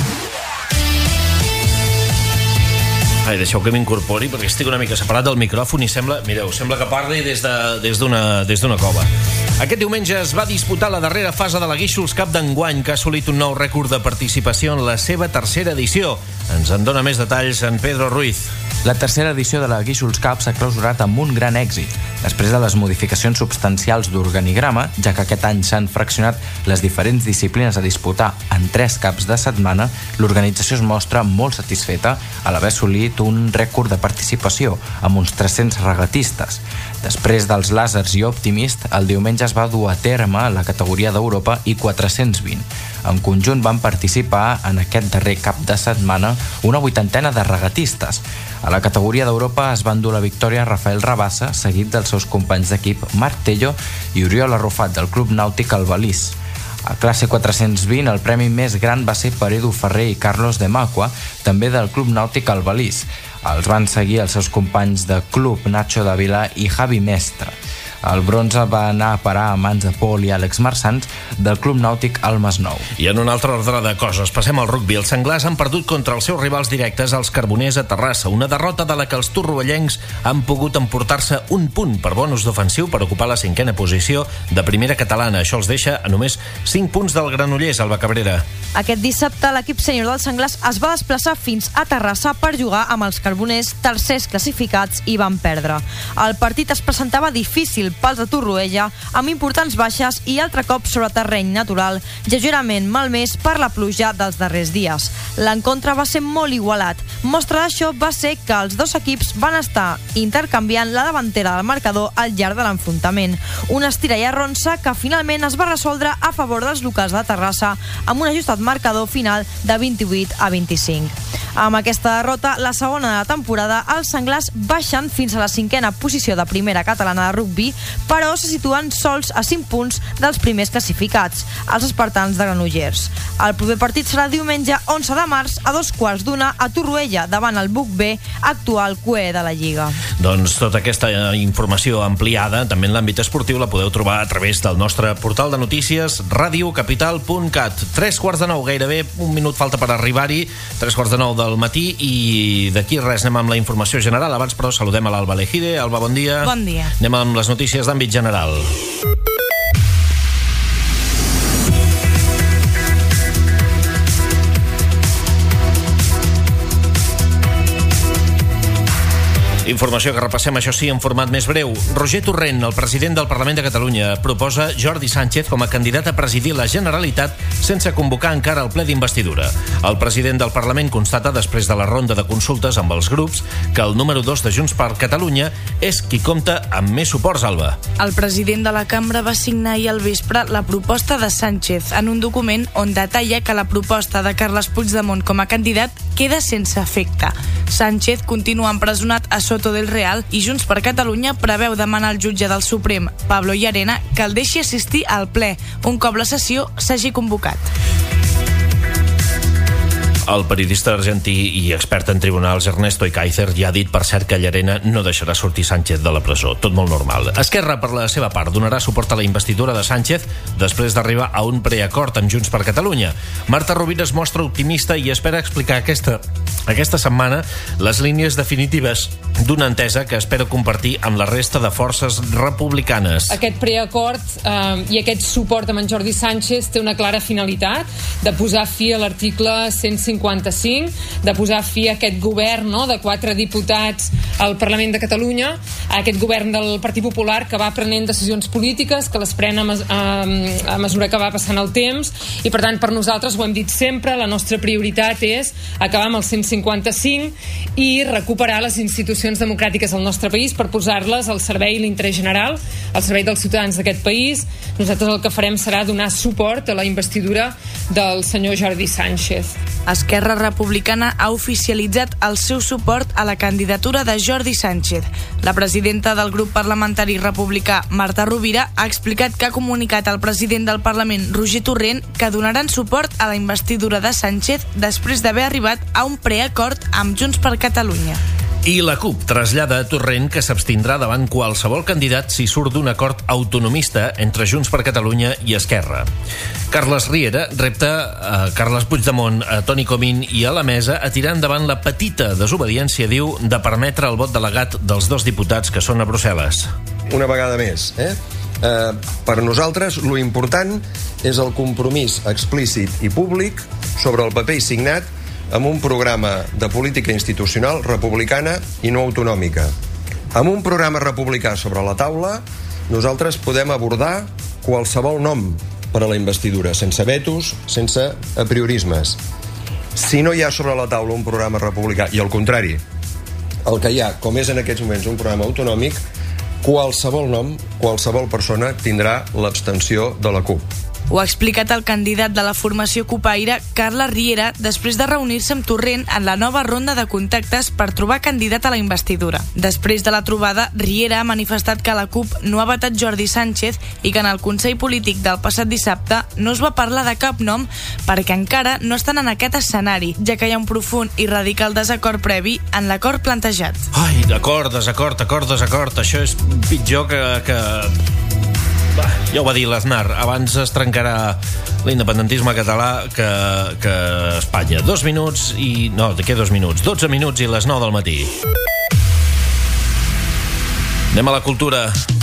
Ai, deixeu que m'incorpori perquè estic una mica separat del micròfon i sembla, mireu, sembla que parli des de, des d'una des d'una cova. Aquest diumenge es va disputar la darrera fase de la Guíxols Cup d'enguany, que ha assolit un nou rècord de participació en la seva tercera edició. Ens en dona més detalls en Pedro Ruiz. La tercera edició de la Guíxols Cup s'ha clausurat amb un gran èxit, després de les modificacions substancials d'organigrama, ja que aquest any s'han fraccionat les diferents disciplines a disputar en tres caps de setmana. L'organització es mostra molt satisfeta a l'haver assolit un rècord de participació amb uns tres-cents regatistes. Després dels làsers i Optimist, el diumenge es va dur a terme la categoria d'Europa i quatre-cents vint. En conjunt van participar en aquest darrer cap de setmana una vuitantena de regatistes. A la categoria d'Europa es van dur la victòria Rafael Rabassa, seguit dels seus companys d'equip Marc Tello i Oriol Arrufat del Club Nàutic Albalís. A classe quatre-cents vint el premi més gran va ser per Edu Ferrer i Carlos de Macua, també del Club Nàutic Albalís. Els van seguir els seus companys de club Nacho Davila i Javi Mestre. El bronze va anar a parar a mans de Pol i Àlex Marsans del Club Nàutic al Masnou. I en un altre ordre de coses, passem al rugbi. Els senglars han perdut contra els seus rivals directes, els carboners a Terrassa, una derrota de la que els torrovellencs han pogut emportar-se un punt per bonus d'ofensiu per ocupar la cinquena posició de primera catalana. Això els deixa a només cinc punts del Granollers, Alba Cabrera. Aquest dissabte l'equip sènior dels senglars es va desplaçar fins a Terrassa per jugar amb els carboners tercers classificats i van perdre. El partit es presentava difícil pels de Torroella, amb importants baixes i altre cop sobre terreny natural, lleugerament malmès per la pluja dels darrers dies. L'encontre va ser molt igualat. Mostra d'això va ser que els dos equips van estar intercanviant la davantera del marcador al llarg de l'enfrontament. Una estira i arronsa que finalment es va resoldre a favor dels locals de Terrassa amb un ajustat marcador final de vint-i-vuit a vint-i-cinc. Amb aquesta derrota, la segona de la temporada, els senglars baixen fins a la cinquena posició de primera catalana de rugbi, però se situen sols a cinc punts dels primers classificats, els espartans de Granollers. El proper partit serà diumenge onze de març a dos quarts d'una a Torroella, davant el Buc B, actual cuer de la Lliga. Doncs tota aquesta informació ampliada, també en l'àmbit esportiu, la podeu trobar a través del nostre portal de notícies radiocapital punt cat. Tres quarts de nou, gairebé un minut falta per arribar-hi, tres quarts de nou del matí, i d'aquí res, anem amb la informació general. Abans, però, saludem a l'Alba Lejide. Alba, bon dia. Bon dia. Anem amb les notícies d'àmbit general. Informació que repassem, això sí, en format més breu. Roger Torrent, el president del Parlament de Catalunya, proposa Jordi Sánchez com a candidat a presidir la Generalitat sense convocar encara el ple d'investidura. El president del Parlament constata, després de la ronda de consultes amb els grups, que el número dos de Junts per Catalunya és qui compta amb més suports, Alba. El president de la cambra va signar ahir al vespre la proposta de Sánchez en un document on detalla que la proposta de Carles Puigdemont com a candidat queda sense efecte. Sánchez continua empresonat a Soto del Real i Junts per Catalunya preveu demanar al jutge del Suprem, Pablo Llarena, que el deixi assistir al ple, un cop la sessió s'hagi convocat. El periodista argentí i expert en tribunals Ernesto Ikaizer ja ha dit, per cert, que Llarena no deixarà sortir Sánchez de la presó. Tot molt normal. Esquerra, per la seva part, donarà suport a la investidura de Sánchez després d'arribar a un preacord amb Junts per Catalunya. Marta Rovira es mostra optimista i espera explicar aquesta, aquesta setmana les línies definitives d'una entesa que espera compartir amb la resta de forces republicanes. Aquest preacord eh, i aquest suport amb en Jordi Sánchez té una clara finalitat de posar fi a l'article cent cinquanta-cinc, de posar fi a aquest govern, no?, de quatre diputats al Parlament de Catalunya, a aquest govern del Partit Popular que va prenent decisions polítiques, que les pren a, mes a, a mesura que va passant el temps, i per tant per nosaltres, ho hem dit sempre, la nostra prioritat és acabar amb el cent cinquanta-cinc i recuperar les institucions democràtiques al nostre país per posar-les al servei i l'interès general, al servei dels ciutadans d'aquest país. Nosaltres el que farem serà donar suport a la investidura del senyor Jordi Sánchez. Esquerra Republicana ha oficialitzat el seu suport a la candidatura de Jordi Sánchez. La presidenta del grup parlamentari republicà, Marta Rovira, ha explicat que ha comunicat al president del Parlament, Roger Torrent, que donaran suport a la investidura de Sánchez després d'haver arribat a un preacord amb Junts per Catalunya. I la CUP trasllada a Torrent que s'abstindrà davant qualsevol candidat si surt d'un acord autonomista entre Junts per Catalunya i Esquerra. Carles Riera repta a Carles Puigdemont, a Toni Comín i a la mesa a tirar endavant la petita desobediència, diu, de permetre el vot delegat dels dos diputats que són a Brussel·les. Una vegada més, eh? Eh, per nosaltres, lo important és el compromís explícit i públic sobre el paper signat amb un programa de política institucional republicana i no autonòmica. Amb un programa republicà sobre la taula, nosaltres podem abordar qualsevol nom per a la investidura, sense vetos, sense apriorismes. Si no hi ha sobre la taula un programa republicà, i al contrari, el que hi ha, com és en aquests moments un programa autonòmic, qualsevol nom, qualsevol persona tindrà l'abstenció de la CUP. Ho ha explicat el candidat de la formació cupaire, Carles Riera, després de reunir-se amb Torrent en la nova ronda de contactes per trobar candidat a la investidura. Després de la trobada, Riera ha manifestat que la CUP no ha vetat Jordi Sánchez i que en el Consell Polític del passat dissabte no es va parlar de cap nom perquè encara no estan en aquest escenari, ja que hi ha un profund i radical desacord previ en l'acord plantejat. Ai, d'acord, desacord, acord, desacord. Això és pitjor que... que... Bah, ja ho va dir l'Aznar, abans es trencarà l'independentisme català que, que Espanya. Dos minuts i... No, de què dos minuts? Dotze minuts i les nou del matí. Anem a la cultura.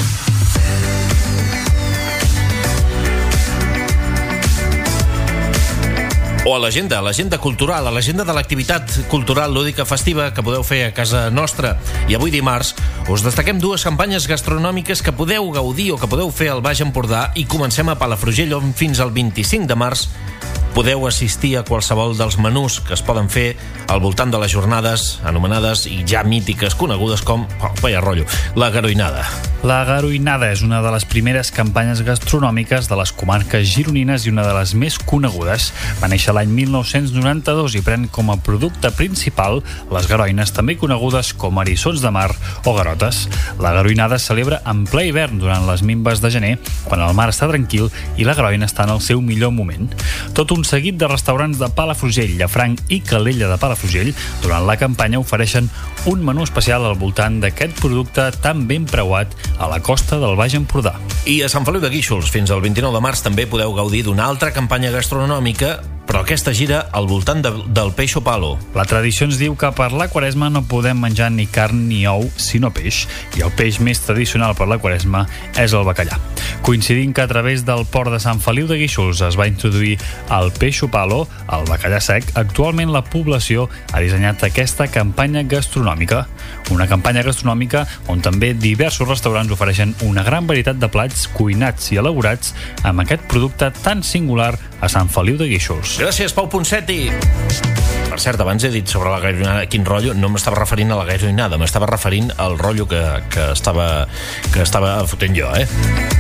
O a l'agenda, a l'agenda cultural, a l'agenda de l'activitat cultural lúdica festiva que podeu fer a casa nostra. I avui dimarts us destaquem dues campanyes gastronòmiques que podeu gaudir o que podeu fer al Baix Empordà, i comencem a Palafrugell, on fins al vint-i-cinc de març podeu assistir a qualsevol dels menús que es poden fer al voltant de les jornades anomenades i ja mítiques, conegudes com, oh, vaya rotllo, la garoinada. La garoinada és una de les primeres campanyes gastronòmiques de les comarques gironines i una de les més conegudes. Va néixer l'any mil nou-cents noranta-dos i pren com a producte principal les garoines, també conegudes com eriçons de mar o garotes. La garoinada es celebra en ple hivern durant les minves de gener, quan el mar està tranquil i la garoina està en el seu millor moment. Tot un seguit de restaurants de Palafrugell, Llafranc i Calella de Palafrugell durant la campanya ofereixen un menú especial al voltant d'aquest producte tan ben preuat a la costa del Baix Empordà. I a Sant Feliu de Guíxols, fins al vint-i-nou de març, també podeu gaudir d'una altra campanya gastronòmica però aquesta gira al voltant de, del peix o palo. La tradició ens diu que per la Quaresma no podem menjar ni carn ni ou, sinó peix, i el peix més tradicional per la Quaresma és el bacallà. Coincidint que a través del port de Sant Feliu de Guíxols es va introduir el peix o palo, el bacallà sec, actualment la població ha dissenyat aquesta campanya gastronòmica. Una campanya gastronòmica on també diversos restaurants ofereixen una gran varietat de plats cuinats i elaborats amb aquest producte tan singular a Sant Feliu de Guíxols. Gràcies, Pau Ponseti. Per cert, abans he dit sobre la gasolinada, quin rotllo, no m'estava referint a la gasolinada, m'estava referint al rotllo que, que, estava, que estava fotent jo, eh?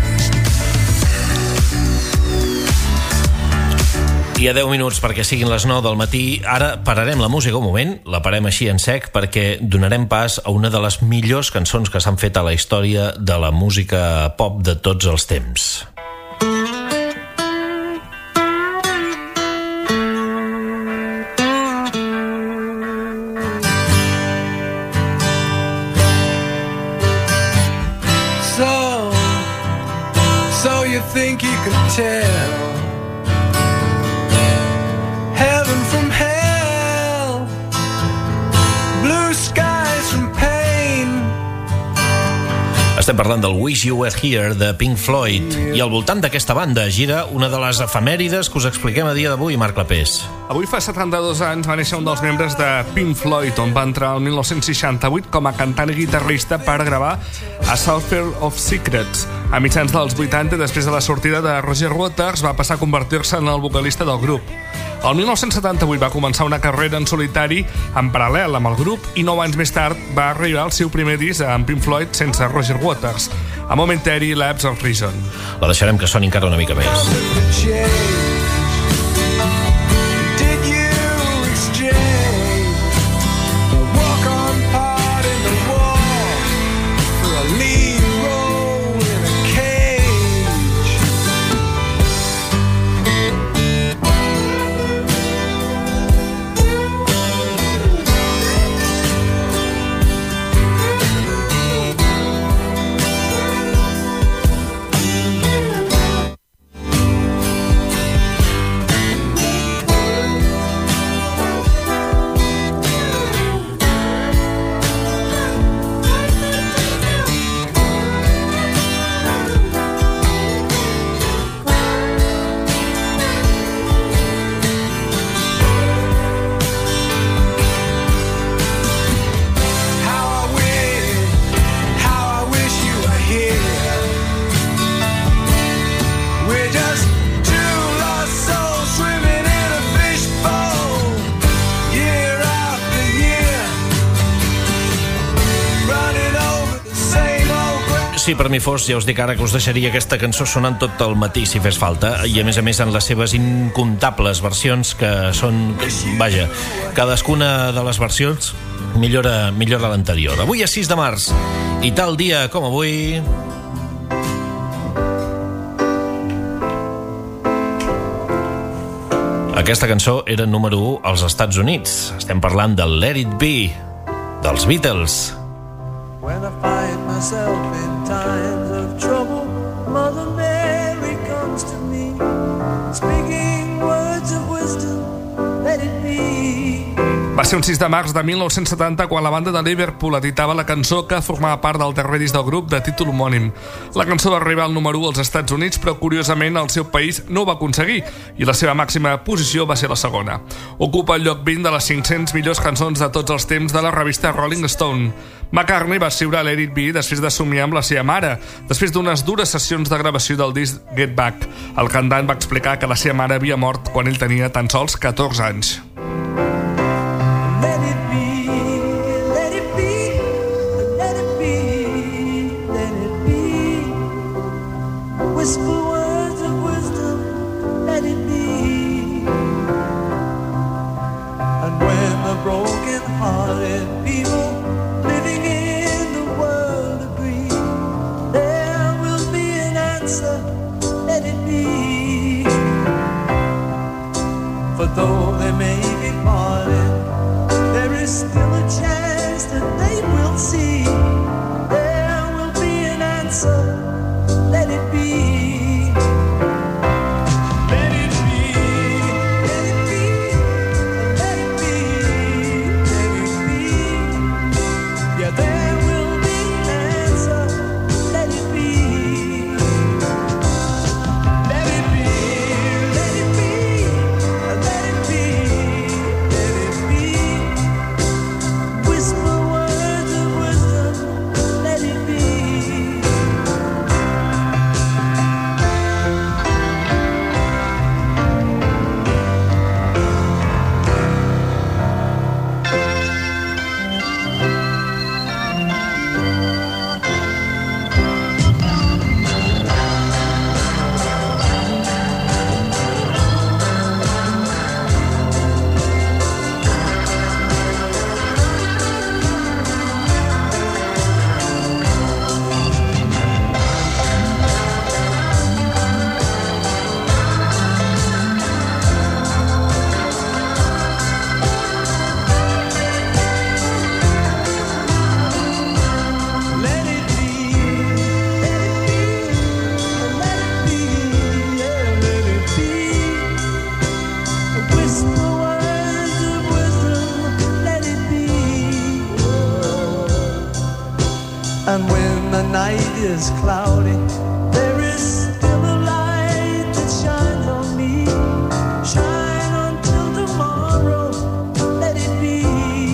I a deu minuts perquè siguin les nou del matí. Ara pararem la música un moment, la parem així en sec, perquè donarem pas a una de les millors cançons que s'han fet a la història de la música pop de tots els temps. So, so you think you could tell heaven from hell, blue skies from pain. Estem parlant del Wish You Were Here de Pink Floyd, i al voltant d'aquesta banda gira una de les efemèrides que us expliquem a dia d'avui, Marc Clapés. Avui fa setanta-dos anys va néixer un dels membres de Pink Floyd, on va entrar el dinou seixanta-vuit com a cantant i guitarrista per gravar A Surfer of Secrets. A mitjans dels vuitanta, després de la sortida de Roger Waters, va passar a convertir-se en el vocalista del grup. El dinou setanta-vuit va començar una carrera en solitari en paral·lel amb el grup i nou anys més tard va arribar el seu primer disc amb Pink Floyd sense Roger Waters, A Momentary Lapse of Reason. La deixarem que soni encara una mica més. Si per mi fos, ja us dic ara que us deixaria aquesta cançó sonant tot el matí si fes falta, i a més a més en les seves incomptables versions que són, vaja, cadascuna de les versions millora, millora l'anterior. Avui és sis de març i tal dia com avui... Aquesta cançó era número u als Estats Units. Estem parlant del Let It Be, dels Beatles. When I find myself in times of trouble, Mother Mary comes to me, speaking words of wisdom, let it be. Va ser un sis de març de mil nou-cents setanta quan la banda de Liverpool editava la cançó que formava part del darrer disc del grup de títol homònim. La cançó va arribar al número u als Estats Units, però curiosament el seu país no ho va aconseguir i la seva màxima posició va ser la segona. Ocupa el lloc vint de les cinc-cents millors cançons de tots els temps de la revista Rolling Stone. McCartney va escriure Let It Be després de somiar amb la seva mare, després d'unes dures sessions de gravació del disc Get Back. El cantant va explicar que la seva mare havia mort quan ell tenia tan sols catorze anys. Let it be, let it be, let it be, let it be. Whisper words of wisdom, let it be. And when the broken-hearted people living in the world agree, there will be an answer, let it be. For though they may be parted, there is still a chance that they will see. There will be an answer, let it be. Let it be, let it the night is cloudy, there is still a light that shines on me. Shine until tomorrow, let it be.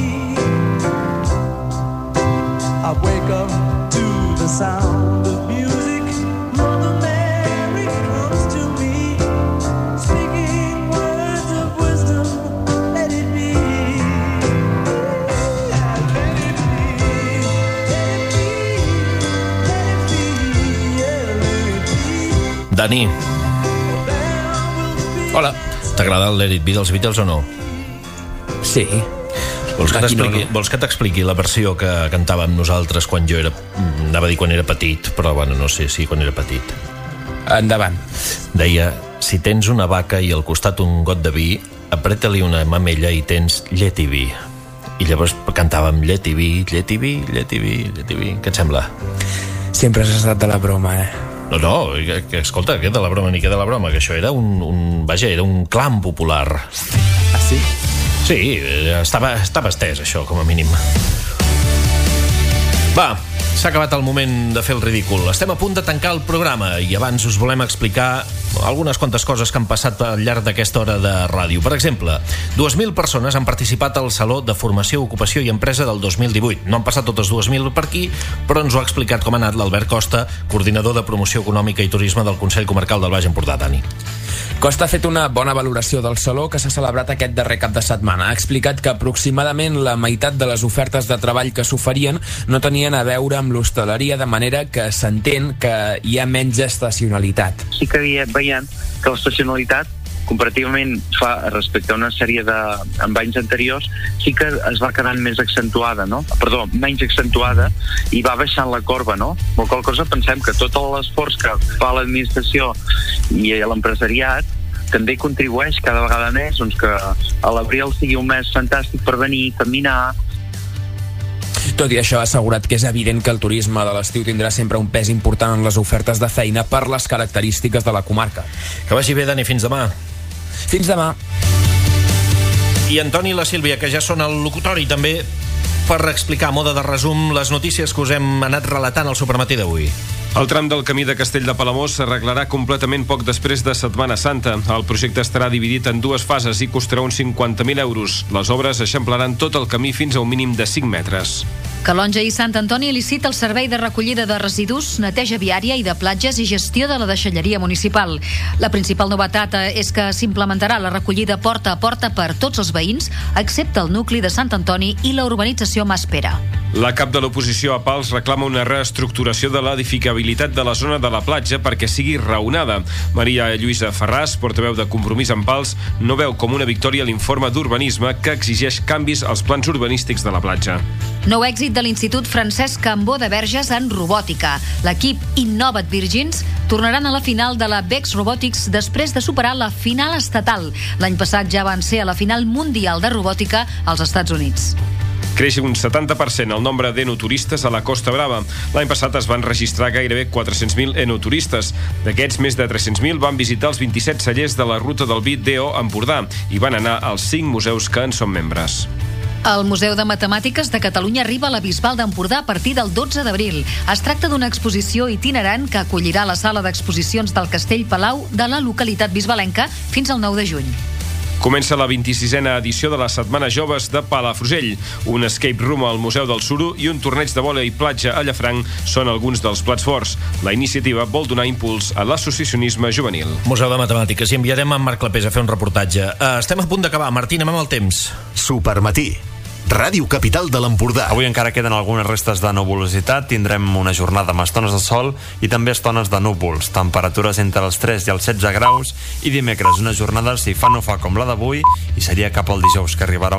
I wake up to the sound of music. Mother Mary comes to me, speaking words of wisdom. Let it be. Yeah, let it be. Let it be. Let it be. Yeah, let it be. Dani. Hola. T'agrada el Let It Be dels Beatles o no? Sí. Vols que Aquí no, t'expliqui no. vols que t'expliqui la versió que cantàvem nosaltres quan jo era... Anava a dir quan era petit, però bueno, no sé si quan era petit. Endavant. Deia, si tens una vaca i al costat un got de vi, apreta-li una mamella i tens llet i vi. I llavors cantàvem llet i vi, llet i vi, llet i vi, llet i vi. Què et sembla? Sempre has estat de la broma, eh? No, no, que, que, escolta, què de la broma ni què de la broma, que això era un, un vaja, era un clam popular. Ah, sí? Sí, estava, estava estès, això, com a mínim. Va, s'ha acabat el moment de fer el ridícul. Estem a punt de tancar el programa i abans us volem explicar algunes quantes coses que han passat al llarg d'aquesta hora de ràdio. Per exemple, dues mil persones han participat al Saló de Formació, Ocupació i Empresa del dos mil divuit. No han passat totes dues mil per aquí, però ens ho ha explicat com ha anat l'Albert Costa, coordinador de Promoció Econòmica i Turisme del Consell Comarcal del Baix Empordà. Dani. Costa ha fet una bona valoració del Saló que s'ha celebrat aquest darrer cap de setmana. Ha explicat que aproximadament la meitat de les ofertes de treball que s'oferien no tenien a veure amb l'hostaleria, de manera que s'entén que hi ha menys estacionalitat. Sí que veiem que l'estacionalitat, comparativament fa respecte a una sèrie de amb anys anteriors, sí que es va quedant més accentuada, no? Perdó, menys accentuada, i va baixant la corba, no? Amb la qual cosa pensem que tot l'esforç que fa l'administració i l'empresariat també contribueix cada vegada més doncs, que a l'abril sigui un mes fantàstic per venir, caminar. Tot i això, ha assegurat que és evident que el turisme de l'estiu tindrà sempre un pes important en les ofertes de feina per les característiques de la comarca. Que vagi bé, Dani, fins demà. Fins demà. I Antoni i la Sílvia, que ja són al locutori també, per explicar a moda de resum les notícies que us hem anat relatant al supermatí d'avui. El tram del camí de Castell de Palamós s'arreglarà completament poc després de Setmana Santa. El projecte estarà dividit en dues fases i costarà uns cinquanta mil euros. Les obres eixamplaran tot el camí fins a un mínim de cinc metres. Calonge i Sant Antoni licita el servei de recollida de residus, neteja viària i de platges i gestió de la deixalleria municipal. La principal novetat és que s'implementarà la recollida porta a porta per tots els veïns, excepte el nucli de Sant Antoni i la urbanització Maspera. La cap de l'oposició a Pals reclama una reestructuració de l'edificabilitat de la zona de la platja perquè sigui raonada. Maria Lluïsa Ferràs, portaveu de Compromís amb Pals, no veu com una victòria l'informe d'urbanisme que exigeix canvis als plans urbanístics de la platja. Nou èxit de l'Institut Francesc Cambó de Verges en robòtica. L'equip Innovat Virgins tornaran a la final de la Vex Robotics després de superar la final estatal. L'any passat ja van ser a la final mundial de robòtica als Estats Units. Creix un setanta per cent el nombre d'enoturistes a la Costa Brava. L'any passat es van registrar gairebé quatre-cents mil enoturistes. D'aquests, més de tres-cents mil van visitar els vint-i-set cellers de la ruta del vi D O Empordà i van anar als cinc museus que en són membres. El Museu de Matemàtiques de Catalunya arriba a la Bisbal d'Empordà a partir del dotze d'abril. Es tracta d'una exposició itinerant que acollirà la sala d'exposicions del Castell Palau de la localitat bisbalenca fins al nou de juny. Comença la vint-i-sisena edició de la Setmana Joves de Palafrugell. Un escape room al Museu del Suro i un torneig de vòlei platja a Llafranc són alguns dels plats forts. La iniciativa vol donar impuls a l'associacionisme juvenil. Museu de Matemàtiques. I enviarem a Marc Clapés a fer un reportatge. Uh, estem a punt d'acabar. Martín, anem al temps. Supermatí. Ràdio Capital de l'Empordà. Avui encara queden algunes restes de nuvolositat, tindrem una jornada amb estones de sol i també estones de núvols, temperatures entre els tres i els setze graus, i dimecres una jornada, si fa no fa com la d'avui, i seria cap al dijous que arribarà